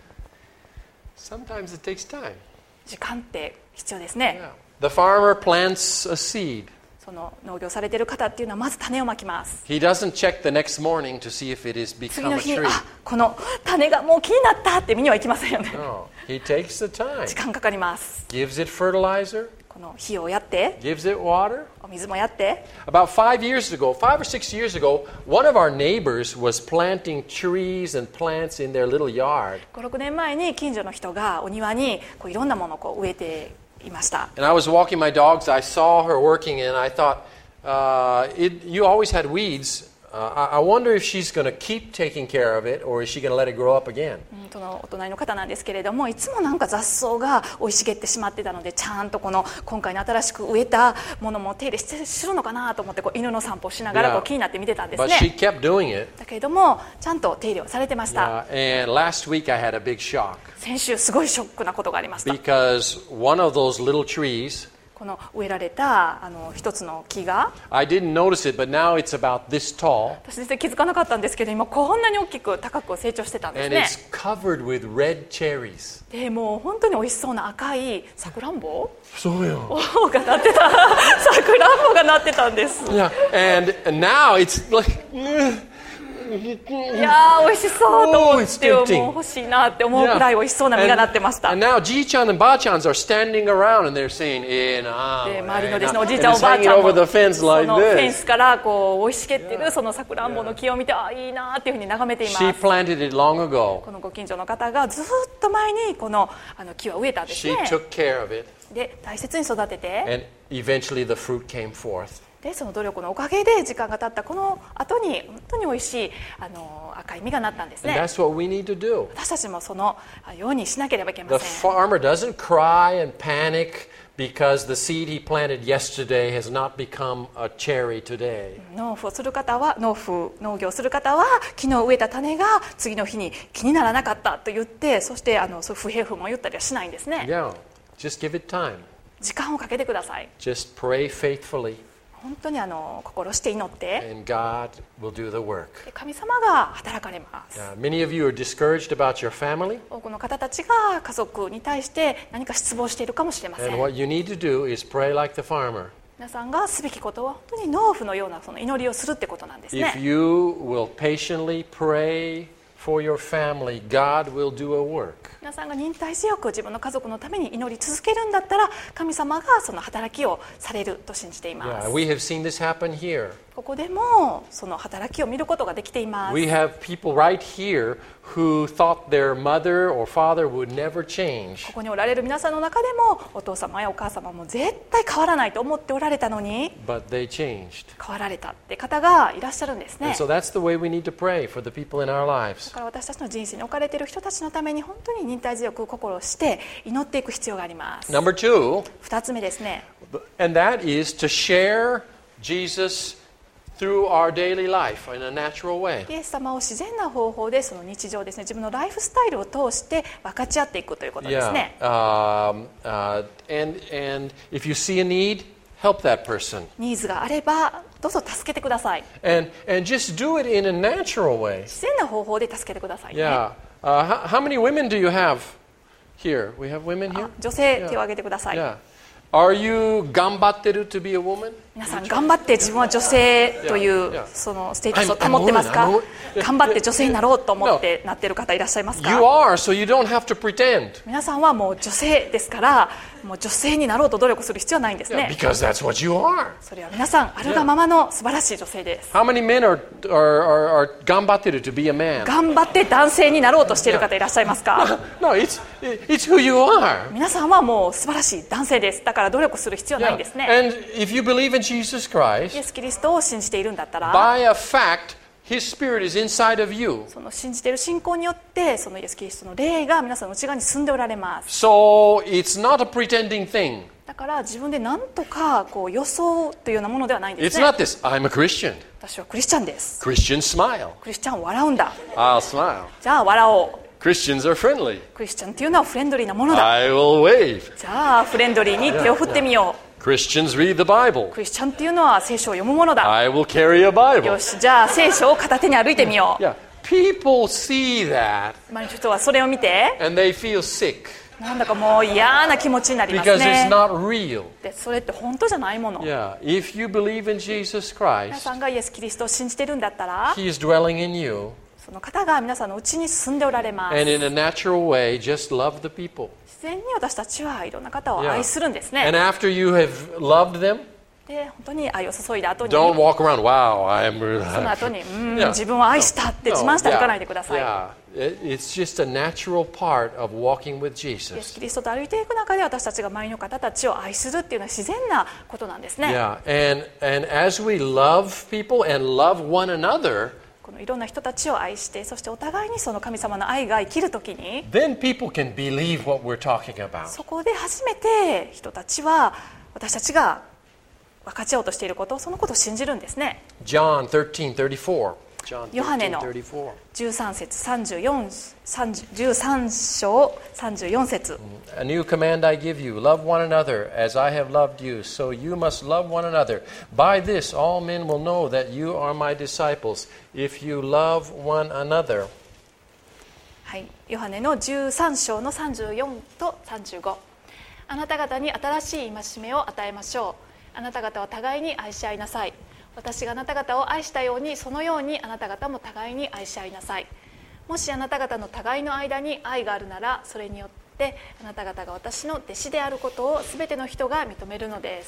Sometimes it takes time. 時間って必要ですね。 Yeah. The farmer plants a seed. その農業されている方っていうのはまず種をまきます。 He doesn't check the next morning to see if it has 次 become の a 日に tree. あこの種がもう木になったって見にはいきませんよね。 No. He takes the time, 時間かかります。 gives it fertilizer, この火をやって gives it water. お水もやって。 About five years ago, five or six years ago, one of our neighbors was planting trees and plants in their little yard. ごろくねんまえに近所の人がお庭にこういろんなものをこう植えていました。 And I was walking my dogs. I saw her working, and I thought, uh, it, you always had weeds. Uh, I, I wonder if she's going to keep taking care of it, or is she going to let it grow up again? うんそのお隣の方なんですけれども、いつもなんか雑草が生い茂ってしまってたので、ちゃんとこの今回の新しく植えたものも手入れしてするのかなと思ってこう犬の散歩をしながらこう Yeah. 気になって見てたんです But she ね。 kept doing it. だけれどもちゃんと手入れをされてました。 Uh, and last week I had a big shock 先週すごいショックなことがありました。 because one of those little trees, この植えられたあの一つの木が、 I didn't notice it, but now it's about this tall, 私全然気づかなかったんですけど、今こんなに大きく高く成長してたんです and ね。 it's covered with red cherries. でもう本当に美味しそうな赤いさくらんぼ So yeah. がなってたさくらんぼがなってたんです。 Yeah, and, and now it's like, いやー美味しそうと思 Oh, っ it's てもう tempting. 欲しいなって思うくらい美味しそうな実がなってました。 And, and now Ji-chan and Ba-chans are standing around and they're saying, eh, nah, で周りの eh, ですね nah. おじい And ちゃんお it's ばあちゃ hanging んも over the fence そ like のフェン this. スからこう生い茂ってるそのさくらんぼの木を見て、あいいなっていうふうに眺めていま She す。 planted it long ago. このご近所の方がずっと前にこのあの木は植えたんです She ね。 took care of it, で大切に育てて、 and eventually the fruit came forth. でその努力のおかげで時間が経ったこの後に本当に美味しいあの赤い実がなったんです And ね。 that's what we need to do. 私たちもそのようにしなければいけま The せん。 farmer doesn't cry and panic because the seed he planted yesterday has not become a cherry today. 農夫をする方は農夫農業をする方は昨日植えた種が次の日に気にならなかったと言って、そしてあのそう不平不満を言ったりはしないんですね。 Yeah, just give it time. 時間をかけてください。 Just pray faithfully, 本当にあの心して祈って、 and God will do the work. で神様が働かれます。 Uh, many of you are discouraged about your family, 多くの方たちが家族に対して何か失望しているかもしれませ and ん。 what you need to do is pray like the farmer. 皆さんがすべきことは本当に農夫のようなその祈りをするってことなんですね。 If you will patiently pray for your family, God will do a work. 皆さんが忍耐強く自分の家族のために祈り続けるんだったら、神様がその働きをされると信じています。 Yeah, we have seen this happen here. ここでもその働きを見ることができています。 We have people right here who thought their mother or father would never change. ここにおられる皆さんの中でもお父様やお母様も絶対変わらないと思っておられたのに But they changed. 変わられたって方がいらっしゃるんですね。 And so that's the way we need to pray for the people in our だ lives. から私たちの人生に置かれている人たちのために本当に忍耐強く心をして祈っていく必要があります。 Number two, 二つ目ですね。 and that is to share Jesus through our daily life in a natural way. イエス様を自然な方法でその日常ですね、自分のライフスタイルを通して分かち合っていくということですね。 Yeah. Um, uh, and, and if you see a need, help that person. ニーズがあればどうぞ助けてください。 And, and just do it in a natural way. 自然な方法で助けてくださいね。 Yeah. Uh, how, how many women do you have here? We have women here? あ女性手を挙げてください。 Yeah. Are you 頑張ってる to be a woman? 皆さん頑張って自分は女性というそのステータスを保ってますか？頑張って女性になろうと思ってなっている方いらっしゃいますか？ You are, so you don't have to pretend. 皆さんはもう女性ですからもう女性になろうと努力する必要はないんですね。 Because that's what you are. それは皆さんあるがままの素晴らしい女性です。 How many men are, are, are, are gambatteru to be a man? 頑張って男性になろうとしている方いらっしゃいますか？ No, it's, it's who you are. 皆さんはもう素晴らしい男性です。だから努力する必要はないんですね。 And if you believe in Jesus イ Christ, エス・キリストを信じているんだったら by a fact, His Spirit is inside of you. その信じている信仰によってそのイエス・キリストの霊が皆さんの内側に住んでおられます。 So it's not a pretending thing. だから自分で何とかこう予想というようなものではないんで It's すね。 not this, I'm a Christian. 私はクリスチャンです。 Christians smile. クリスチャンは笑うんだ。 I'll smile. じゃあ笑おう。 Christians are friendly. クリスチャンっていうのはフレンドリーなものだ。 I will wave. じゃあフレンドリーに手を振ってみよう。 Christians read the Bible. クリスチャンっていうのは聖書を読むものだ。 I will carry a よ Bible. し、じゃあ聖書を片手に歩いてみよう。 Yeah. People see that 周りの人はそれを見て and they feel sick なんだかもう嫌な気持ちになります because ね it's。not real. でそれって本当じゃないもの。 Yeah. If you believe in Jesus 皆 Christ, さんがイエス・キリストを信じているんだったら He is dwelling in you, その方が皆さんのうちに住んでおられます。 and in a natural way, just love the people. 自然に私たちはいろんな方を Yeah. 愛するんです And ね。 after you have loved them, で本当に愛を注いだ後に don't walk around, wow, I am. その後にうーん Yeah. 自分を愛したって自慢して歩かないでください。 Yeah. It- It's just a natural part of walking with イエス・ Jesus. キリストと歩いていく中で私たちが周りの方たちを愛するっていうのは自然なことなんですね。 Yeah. And and as we love people and love one another, このいろんな人たちを愛してそしてお互いにその神様の愛が生きるときに then people can believe what we're talking about. そこで初めて人たちは私たちが分かち合おうとしていることそのことを信じるんですね。 John thirteen thirty-four. John ヨハネの thirteen thirty-four. じゅうさん節さんじゅうよん、じゅうさん章さんじゅうよん節 A new command I give you, love one another as I have loved you, so you must love one another. By this all men will know that you are my disciples, if you love one another. はい、ヨハネのじゅうさん章のさんじゅうよんとさんじゅうご。あなた方に新しい戒めを与えましょう。あなた方は互いに愛し合いなさい。私があなた方を愛したようにそのようにあなた方も互いに愛し合いなさい。もしあなた方の互いの間に愛があるならそれによってあなた方が私の弟子であることをすべての人が認めるのです。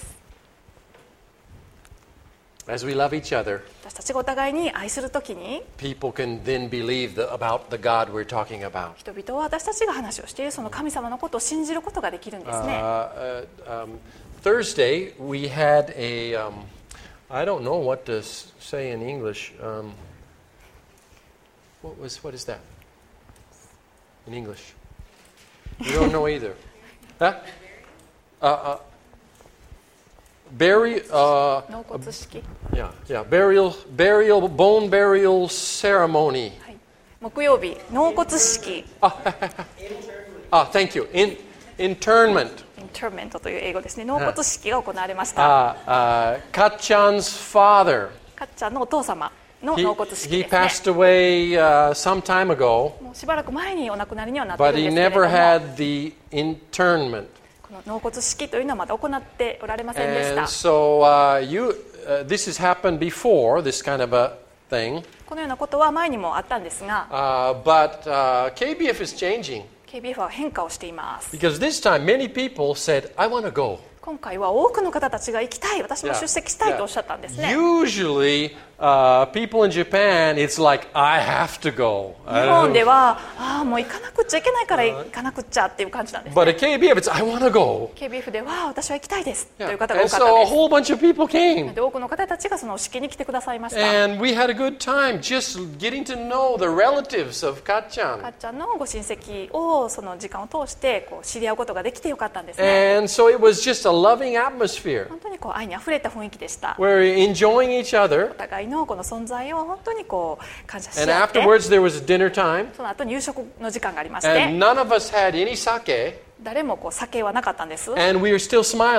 As we love each other, 私たちがお互いに愛するときに people can then believe the, about the God we're talking about. 人々は私たちが話をしているその神様のことを信じることができるんですね。 Uh, uh, um, Thursday, we had a, um, I don't know what to s- say in English. Um, what was, what is that? In English? You don't know either. Huh? Uh, uh, bury, uh, 納骨式、 yeah, yeah, burial, burial, bone burial ceremony. はい、木曜日納骨式 Ah, thank you. In, internment. インターメントという英語ですね。納骨式が行われました。 Uh, uh, Katchan's father. かっちゃんのお父様の He, 納骨式 he ですね。 passed away uh, some time ago, もうしばらく前にお亡くなりにはなっている but ん he ですけれど never も、 had the internment. この納骨式というのはまだ行っておられませんでし And た。 so uh, you, uh, this has happened before, this kind of a thing, このようなことは前にもあったんですが、 uh, but uh, K B F is changing ケービーエフ は変化をしています。 because this time many people said, I want to go. 今回は多くの方たちが行きたい、私も出席したいとおっしゃったんですね。 Usually, uh, people in Japan, it's like, I have to go. 日本では、ああ、もう行かなくっちゃいけないから行かなくっちゃっていう感じなんです、ね。 But at K B F, it's, I want to go. ケービーエフ では、私は行きたいです、と Yeah. いう方が And 多かった so a です。 whole bunch of people came. で多くの方たちがその式に来てくださいました。 And we had a good time just getting to know the relatives of か Katchan. っちゃんのご親戚をその時間を通してこう知り合うことができてよかったんですね。 And so it was just a loving atmosphere 本当にこう愛にあふれた雰囲気でした。 where we're enjoying each お other. 互いのこの存在を本当にこう感謝し And 合って、 afterwards, there was dinner time. その後に夕食の時間がありまして、 And none of us had any sake. 誰もこう酒はなかったんです。 And we were still smiling. だ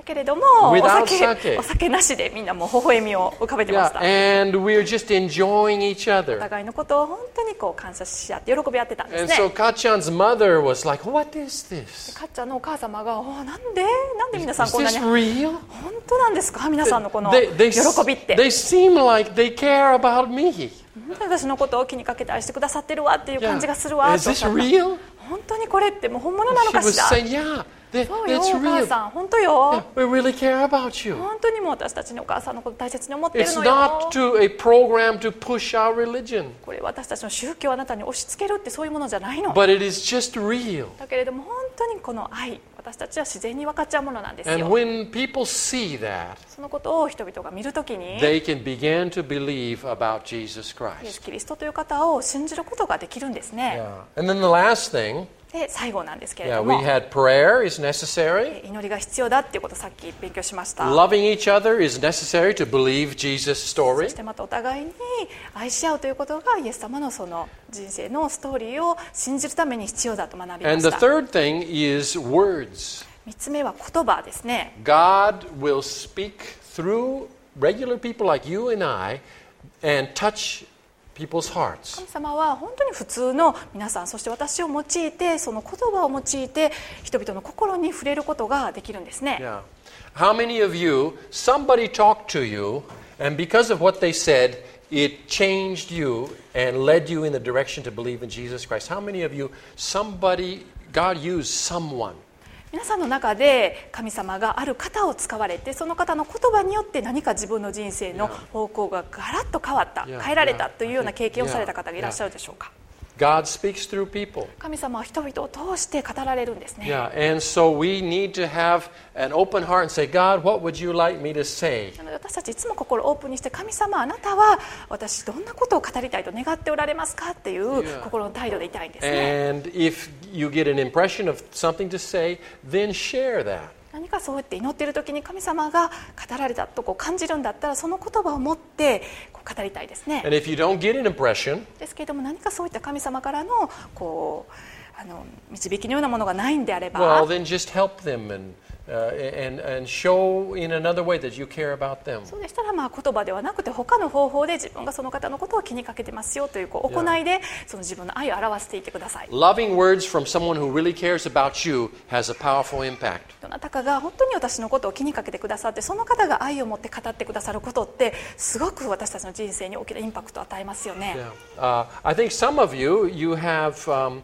けれどもお Without 酒 sake. お酒なしでみんなもう微笑みを浮かべてまし Yeah, た。 and we were just enjoying each お other. 互いのことを本当にこう感謝し合って喜び合ってたんです And ね。 so Kachan's mother was like, "What is this? かっちゃんのお母様が「おなんでなんで皆さん Is こんな this に real?" 本当なんですか皆さんのこの They, they, 喜びって they seem like they care about me. 本当に私のことを気にかけて愛してくださってるわっていう感じがするわ Yeah. と Is おっ this しゃった real? 本当にこれってもう本物なの She か was しら saying, "Yeah, that, そうよ that's お母 real. さん本当よ Yeah, we really care about you." 本当にもう私たちにお母さんのこと大切に思ってる It's の not よ to a program to push our religion, これ私たちの宗教をあなたに押し付けるってそういうものじゃないの but it is just real. だけれども本当にこの愛私たちは自然に分かっちゃうものなんです And よ when people see that, そのことを人々が見るときに they can begin to believe about Jesus イエス Christ. キリストという方を信じることができるんですね Yeah. And then the last thing, で最後なんですけれ yeah, ど we も had prayer is necessary. 祈りが必要だっていうことをさっき勉強しました Loving each other is necessary to believe Jesus' そ story. してまたお互いに愛し合うということがイエス様のその人生のストーリーを信じるために必要だと学びま And し the た third thing is words. みっつめは言葉ですね God will speak through regular people like you and I and touch people's hearts. 神様は本当に普通の皆さんそして私を用いてその言葉を用いて人々の心に触れることができるんですね Yeah. How many of you, somebody talked to you, and because of what they said, it changed you and led you in the direction to believe in Jesus Christ? How many of you, somebody, God used someone? 皆さんの中で神様がある方を使われてその方の言葉によって何か自分の人生の方向がガラッと変わった Yeah. 変えられたというような経験をされた方がいらっしゃるでしょうか God speaks through people. 神様は人々を通して語られるんですね Yeah, and so we need to have an open heart and say, God, what would you like me to say? なので私たちいつも心をオープンにして神様あなたは私どんなことを語りたいと願っておられますかっていう Yeah. 心の態度でいたいんですね And if you get an impression of something to say, then share that. 何かそうやって祈っている時に神様が語られたとこう感じるんだったらその言葉を持ってこう語りたいですね And if you don't get an impression, ですけれども何かそういった神様からのこうあの導きのようなものがないんであれば well, then just help them and, uh, and, and show in another way that you care about them. そうでしたらまあ言葉ではなくて他の方法で自分がその方のことを気にかけてますよというこう行いでその自分の愛を表していってください Loving words from someone who really cares about you has a powerful impact. どなたかが本当に私のことを気にかけてくださってその方が愛を持って語ってくださることってすごく私たちの人生に大きなインパクトを与えますよね Yeah. Uh, I think some of you, you have um,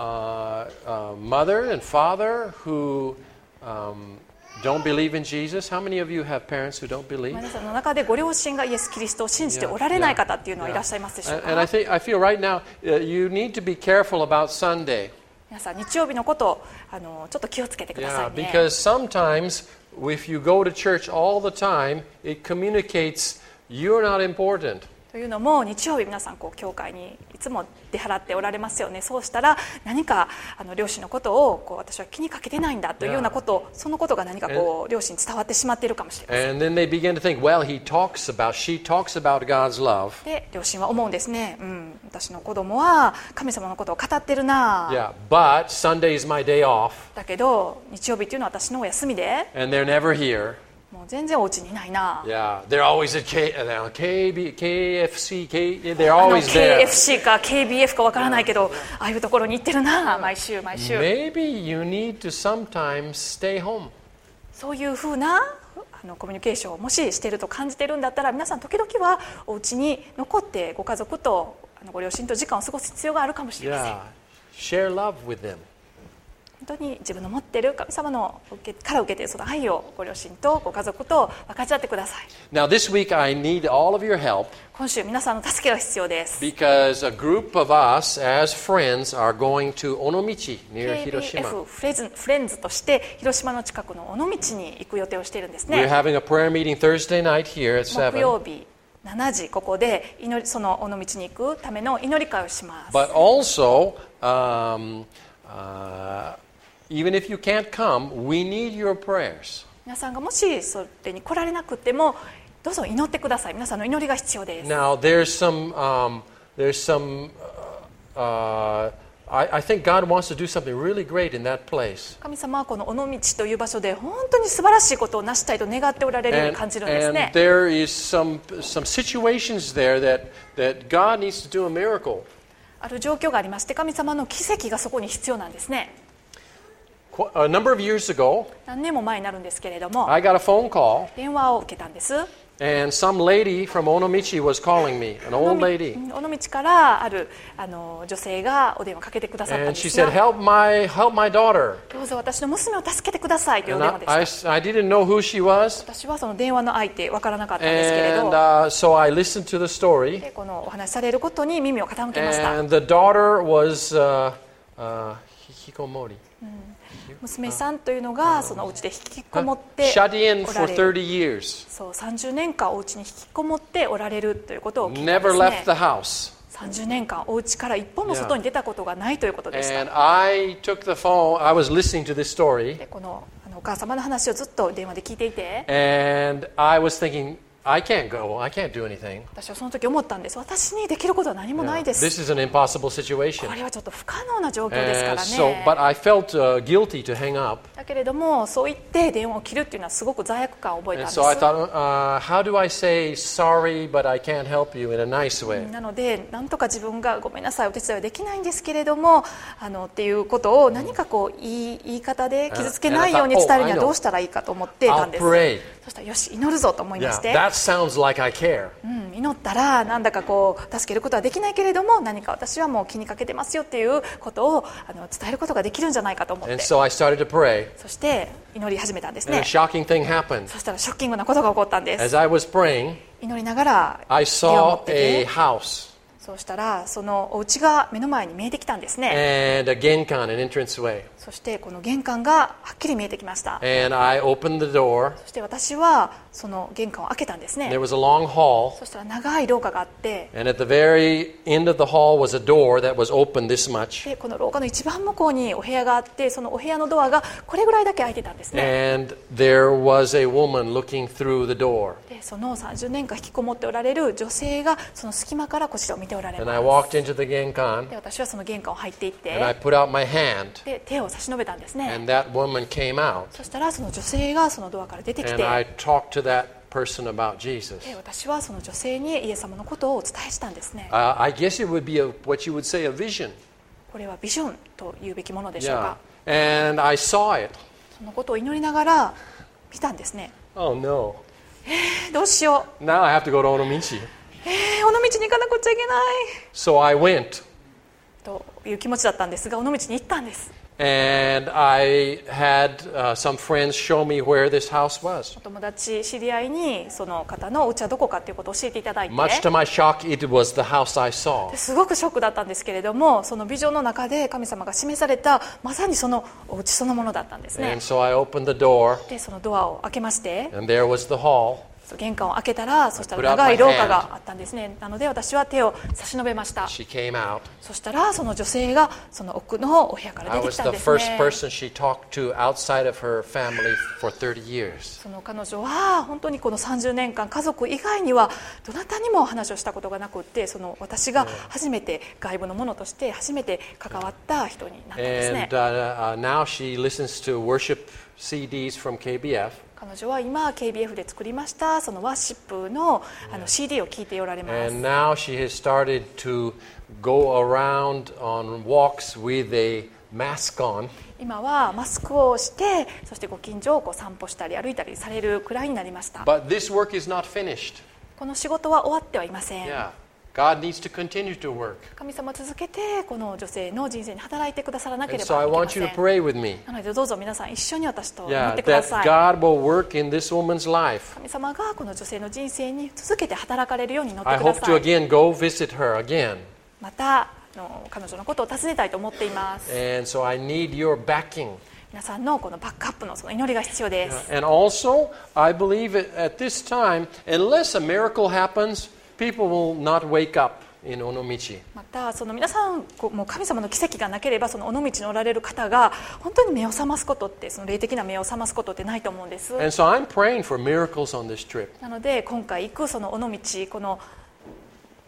uh, uh, mother and father who um, don't believe in Jesus. How many of you have parents who don't believe? 皆さんの中でご両親がイエス・キリストを信じておられない方っていうのはいらっしゃいますでしょう And, and I か think I feel right now uh, you need to be careful about Sunday. 皆さん日曜日のことをあのちょっと気をつけてくださ Yeah, いね because sometimes if you go to church all the time, it communicates you're not important. というのも日曜日皆さんこう教会にいつも出払っておられますよねそうしたら何かあの両親のことをこう私は気にかけてないんだというようなことそのことが何かこう両親に伝わってしまっているかもしれません And then they begin to think, well, he talks about, she talks about God's love. で両親は思うんですね、うん、私の子供は神様のことを語ってるな Yeah, but Sunday is my day off, だけど日曜日っていうのは私のお休みで and they're never here. もう全然お家にいないな Yeah, they're always at K, uh, K B, K F C, K, they're あの always ケー there. エフシー か ケービーエフ かわからないけどああいうところに行ってるな毎週毎週 Maybe you need to sometimes stay home. そういうふうなあのコミュニケーションをもししていると感じているんだったら皆さん時々はお家に残ってご家族とあのご両親と時間を過ごす必要があるかもしれません Yeah, share love with them. 本当に自分の持っている神様の受けから受けているその愛をご両親とご家族と分かち合ってください Now, this week I need all of your help 今週皆さんの助けが必要です because a group of us as friends are going to Onomichi near ケービーエ Hiroshima. フ フレズフレンズとして広島の近くの尾道に行く予定をしているんです We're ね having a prayer meeting Thursday night here at 木曜 seven. 日しちじここで祈りその尾道に行くための祈り会をします But also, um, uh, even if you can't come, we need your prayers. 皆さんがもしそれに来られなくてもどうぞ祈ってください皆さんの祈りが必要です Now, there's some, um, there's some uh, uh, I, I think God wants to do something really great in that place. 神様はこの尾道という場所で本当に素晴らしいことを成したいと願っておられるように And, 感じるんですね。 and there is some, some situations there that, that God needs to do a miracle. ある状況がありまして、神様の奇跡がそこに必要なんですね。 A number of years ago, 何年も前になるんですけれども、 I got a phone call, 電話を受けたんです。 and some lady from Onomichi was calling me, an old lady. 尾道からあるあの女性がお電話かけてくださったん And で she す said, が、 help my, help my daughter. どうぞ私の娘を助けてくださいというお And 電話 I, でした I, I didn't know who she was. 私はその電話の相手分からなかったんですけれ And ど、 uh, so I listened to the story. でこのお話しされることに耳を傾けました。 And the daughter was uh, uh, hikikomori. 娘さんというのがそのお家で引きこもって Shut in お for られる、 thirty years. そうさんじゅうねんかんお家に引きこもっておられるということを聞いたん Never です left ね。 the house. さんじゅうねんかんお家から一歩も外に出たことがないということでした。 And I took the phone. I was listening to this story. でこのあのお母様の話をずっと電話で聞いていて、 And I was thinking, I can't go. I can't do anything. 私はその時思ったんです。私にできることは何もないで This す。 is an impossible situation. これはちょっと不可能な状況ですか And ら so, ね。 but I felt uh, guilty to hang up. だけれどもそう言って電話を切るっていうのはすごく罪悪感を覚えたん And です。 so I thought, uh, how do I say sorry, but I can't help you in a nice way? なのでなんとか自分がごめんなさいお手伝いはできないんですけれどもあのっていうことを何かこういい言い方で傷つけないように伝えるにはどうしたらいいかと思ってたんです。 I'll pray. そしたらよし祈るぞと思いま Yeah, して、 that sounds like I care. うん、祈ったらなんだかこう助けることはできないけれども何か私はもう気にかけてますよっていうことをあの伝えることができるんじゃないかと思っ And て so I started to pray. そして祈り始めたんです And a ね。 shocking thing happened. そしたらショッキングなことが起こったんです。 As I was praying, 祈りながら I 手を持 saw って a て、 house そうしたらそのお家が目の前に見えてきたんですね。 and a genkan, an entranceway. そしてこの玄関がはっきり見えてきました。 And I opened the door. そして私はその玄関を開けたんですね。 There was a long hall. そしたら長い廊下があって、 And at the very end of the hall was a door that was open this much. でこの廊下の一番向こうにお部屋があって、そのお部屋のドアがこれぐらいだけ開いてたんですね。 And there was a woman looking through the door. でそのさんじゅうねんかん引きこもっておられる女性がその隙間からこちらを見ておられ And I ま walked into the genkan す。で私はその玄関を入っていっ and I て、 put out my hand. で手を差し伸べたんですね。 And that woman came out. そしたらその女性がそのドアから出てき And I て、 talked to that person about Jesus. で私はその女性にイエス様のことをお伝えしたんですね。 Uh, I guess it would be a, what you would say a vision. これはビジョンと言うべきものでしょう Yeah. か。 And I saw it. そのことを祈りながら見たんですね。 Oh no. どうしよう、 Now I have to go to Onomichi. えー、尾道に行かなくちゃいけない So I went. という気持ちだったんですが、尾道に行ったんです。 And I had uh, some friends show me where this house was. お友達知り合いにその方のお家はどこかということを教えていただいて、 Much to my shock, it was the house I saw. すごくショックだったんですけれども、そのビジョンの中で神様が示されたまさにそのお家そのものだったんですね。 And so I opened the door, でそのドアを開けまして、 and there was the hall. 玄関を開けたら、そしたら長い廊下があったんですね。なので私は手を差し伸べました。 She came out. そしたらその女性がその奥のお部屋から I 出てき was たん the です first ね。 person she talked to outside of her family for thirty years. その彼女は本当にこのさんじゅうねんかん家族以外にはどなたにも話をしたことがなくって、その私が初めて外部のものとして初めて関わった人になったんですね。 And uh, uh, now she listens to worship C Ds from K B F. 彼女は今 ケービーエフ で作りましたそのワーシップのあの シーディー を聴いておられます。 And now she has started to go around on walks with a mask on. 今はマスクをしてそしてご近所をこう散歩したり歩いたりされるくらいになりました。 But this work is not finished. この仕事は終わってはいません。 Yeah. God needs to continue to work. 神様は続けてこの女性の人生に働いてくださらなけ And れ so ば I いけま want せ you ん。 to pray with me. なのでどうぞ皆さん一緒に私と祈っ Yeah, てくだ that さい。 God will work in this woman's life. 神様がこの女性の人生に続けて働かれるように祈って I くだ hope さ to い。 again go visit her again. またあの彼女のことを尋ねたいと思っています。 And so I need your backing. 皆さんのこのバックアップのその祈りが必要です。 And also, I believe at at this time, unless a miracle happens, people will not wake up in Onomichi. またその皆さんこうもう神様の奇跡がなければその尾道におられる方が本当に目を覚ますことってその霊的な目を覚ますことってないと思うんです。 And so I'm praying for miracles on this trip. なので今回行くその尾道この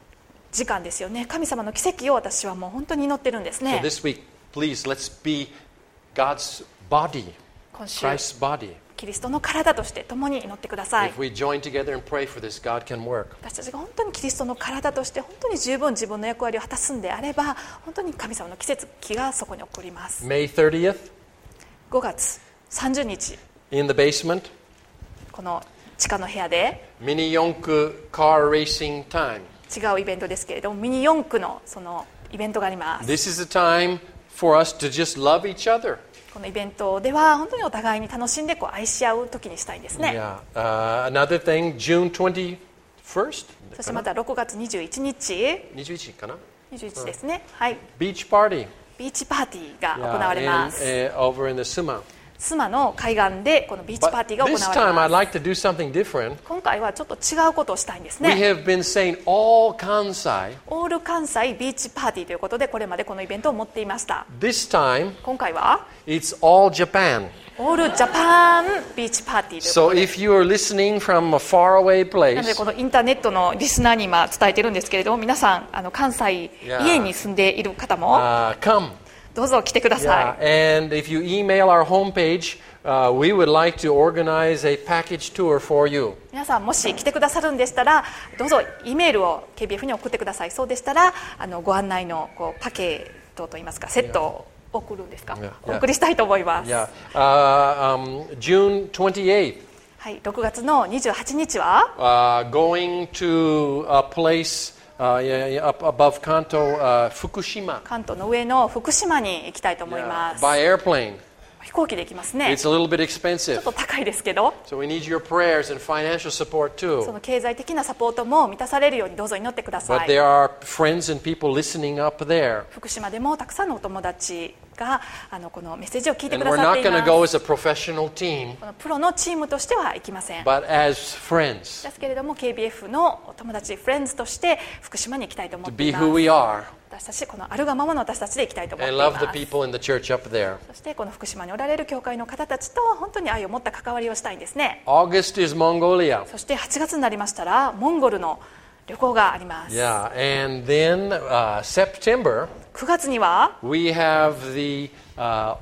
時間ですよね。神様の奇跡を私はもう本当に祈ってるんです So ね。 this week, please, let's be God's body, 今週 Christ's body. キリストの体として共に祈ってください。 If we join together and pray for this, God can work. 私たちが本当にキリストの体として本当に十分自分の役割を果たすんであれば、本当に神様の奇跡がそこに起こります。 May thirtieth, ごがつさんじゅうにち、 in the basement, この地下の部屋で Mini Yonku car racing time. 違うイベントですけれども、ミニ四駆のそのイベントがあります。 This is a time for us to just love each other. このイベントでは本当にお互いに楽しんでこう愛し合う時にしたいんですね。 Yeah. Uh, another thing, June twenty-first. そしてまたろくがつにじゅういちにち、 にじゅういちかな？ にじゅういちですね、はい、 Beach party. ビーチパーティーが行 Yeah, われます。 in, uh, over in the Suma. スマの海岸でこのビーチパー But ティーが行 this わ time れま I'd す。 like to do something different. 今回はちょっと違うことをしたいんです We ね。 have been saying all Kansai. オール関西ビーチパーティーということでこれまでこのイベントを持っていました。 This time 今回は it's all Japan. オールジャパンビーチパーティーというこ So とで、 if you are listening from a faraway なので place, このインターネットのリスナーに今伝えてるんですけれども、皆さんあの関西 Yeah. 家に住んでいる方も uh, come. どうぞ来てくだ Yeah. さい。 And if you email our homepage, uh, we would like to organize a package tour for you. 皆さんもし来てくださるんでしたらどうぞ E メールを ケービーエフ に送ってください。そうでしたらあのご案内のこうパケットといいますかセットを送るんですか、 Yeah. お送りしたいと思います。 Yeah. Uh, um, June twenty-eighth, はい、ろくがつのにじゅうはちにちは uh, going to a place uh, yeah, yeah, up above Kanto, uh, Fukushima. 関東の上の福島に行きたいと思い Yeah. ます。 By airplane. 飛行機で行きますね。 It's a little bit ちょ expensive. っと高いですけど、 So we need your prayers and financial support そ too. の経済的なサポートも満たされるようにどうぞ祈ってくださ But い。 there are friends and people listening up there. 福島でもたくさんのお友達があのこのメッセージを聞いて And くだ we're さっ not てい going ま to す。 go as a professional team, このプロのチームとしては行きません。 but as friends ですけれども ケービーエフ のお友達フレンズとして福島に行きたいと思 to ってい be ま who we す。 are 私たちこのあるがままの私たちで行きたいと思って and い love ま the す。 people in the church up there. そしてこの福島におられる教会の方たちと本当に愛を持った関わりをしたいんですね。 August is Mongolia. そしてはちがつになりましたらモンゴルの旅行があります。 Yeah, and then uh, September くがつには we have the uh,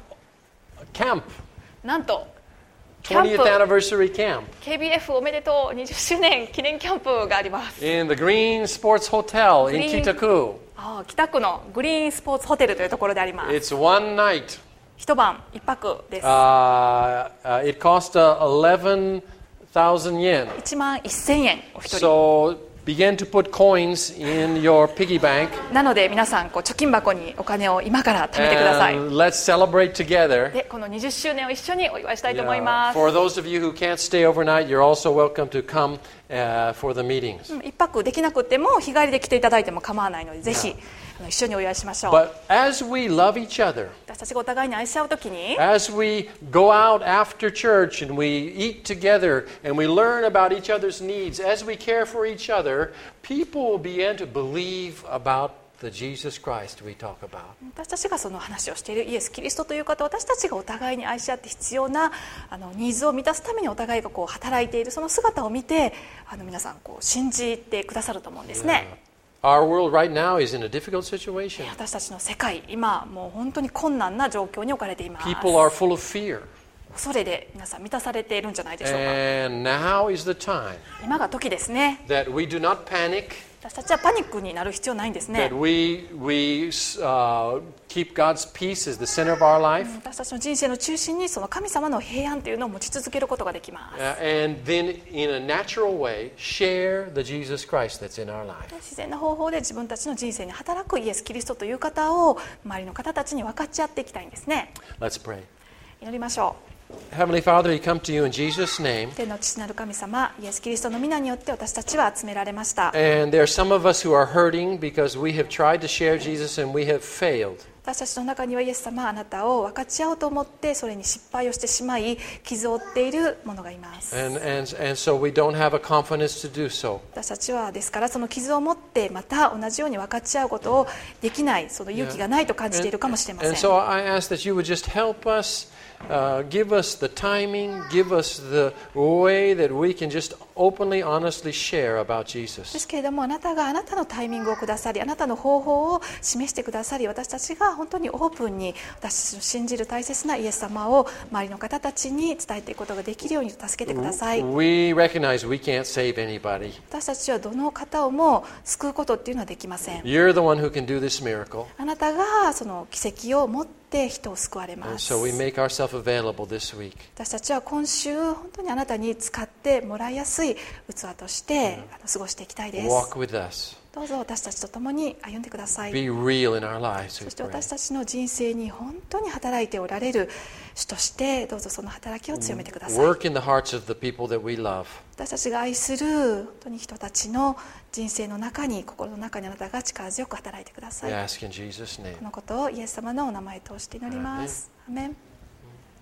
camp, なんとキャン twentieth プ anniversary camp ケービーエフ おめでとうにじゅっしゅうねん記念キャンプがあります。 in the Green Sports Hotel in Green- Kitaku. ああ北区のグリーンスポーツホテルというところであります。 It's one night. 一晩一泊です。 Uh, uh, it cost uh, eleven thousand yen. いちまんせんえんお一人。 So begin to put coins in your piggy bank なので皆さんこう貯金箱にお金を今から貯めてください。 and let's celebrate together. でこのにじゅっしゅうねんを一緒にお祝いしたいと思い Yeah. ます。 For those of you who can't stay overnight, you're also welcome to come uh, for the meetings. うん一泊できなくても日帰りで来ていただいても構わないのでぜひあの一緒にお祝いしましょう。 But as we love each other, 私たちがお互いに愛し合うときに as we go out after church and we eat together and we learn about each other's needs, as we care for each other, people will begin to believe about the Jesus Christ we talk about. 私たちがその話をしているイエス・キリストという方、私たちがお互いに愛し合って必要なあのニーズを満たすためにお互いがこう働いているその姿を見てあの皆さんこう信じてくださると思うんですね。 Our world right now is in a difficult situation. 私たちの世界今もう本当に困難な状況に置かれています。 People are full of fear. 恐れで皆さん満たされているんじゃないでしょうか。 And now is the time 今が時ですね。 that we do not panic, 私たちはパニックになる必要ないんですね that。we, we uh, keep God's peace as the center of our life, 私たちの人生の中心にその神様の平安というのを持ち続けることができま uh, す。 and then in a natural way share the Jesus Christ that's in our life. 自然な方法で自分たちの人生に働くイエス・キリストという方を周りの方たちに分かち合っていきたいんですね。 Let's pray. 祈りましょう。 Heavenly Father, we come to you in Jesus' name. 天の父なる神様、イエス・キリストの皆によって私たちは集められました。 And there are some of us who are hurting because we have tried to share Jesus and we have failed. 私たちの中にはイエス様、あなたを分かち合おうと思ってそれに失敗をしてしまい傷を負っている者がいます。 And, and, and so we don't have a confidence to do so. 私たちはですからその傷を持ってまた同じように分かち合うことをできない、その勇気がないと感じているかもしれません。 And so I ask that you would just help us uh, give us the timing, give us the way that we can just openly, honestly share about で Jesus. すけれども、あなたがあなたのタイミングをくださり、あなたの方法を示してくださり、私たちが本当にオープンに私たちの信じる大切なイエス様を周りの方たちに伝えていくことができるように助けてください。 We recognize we can't save anybody. 私たちはどの方をも救うことっていうのはできません。 You're the one who can do this miracle. あなたがその奇跡を持って人を救われ And ます。 so we make ourselves available this week. 私たちは今週本当にあなたに使ってもらいやすい器としてあの過ごしていきたいです。 Walk with us. どうぞ私たちと共に歩んでください。 Be real in our lives, そ we して私 pray. たちの人生に本当に働いておられる主としてどうぞその働きを強めてください。 Work in the hearts of the people that we love. 私たちが愛する本当に人たちの人生の中に、心の中にあなたが力強く働いてくださ We い。 ask in Jesus' name. このことをイエス様のお名前を通して祈ります。アーメン。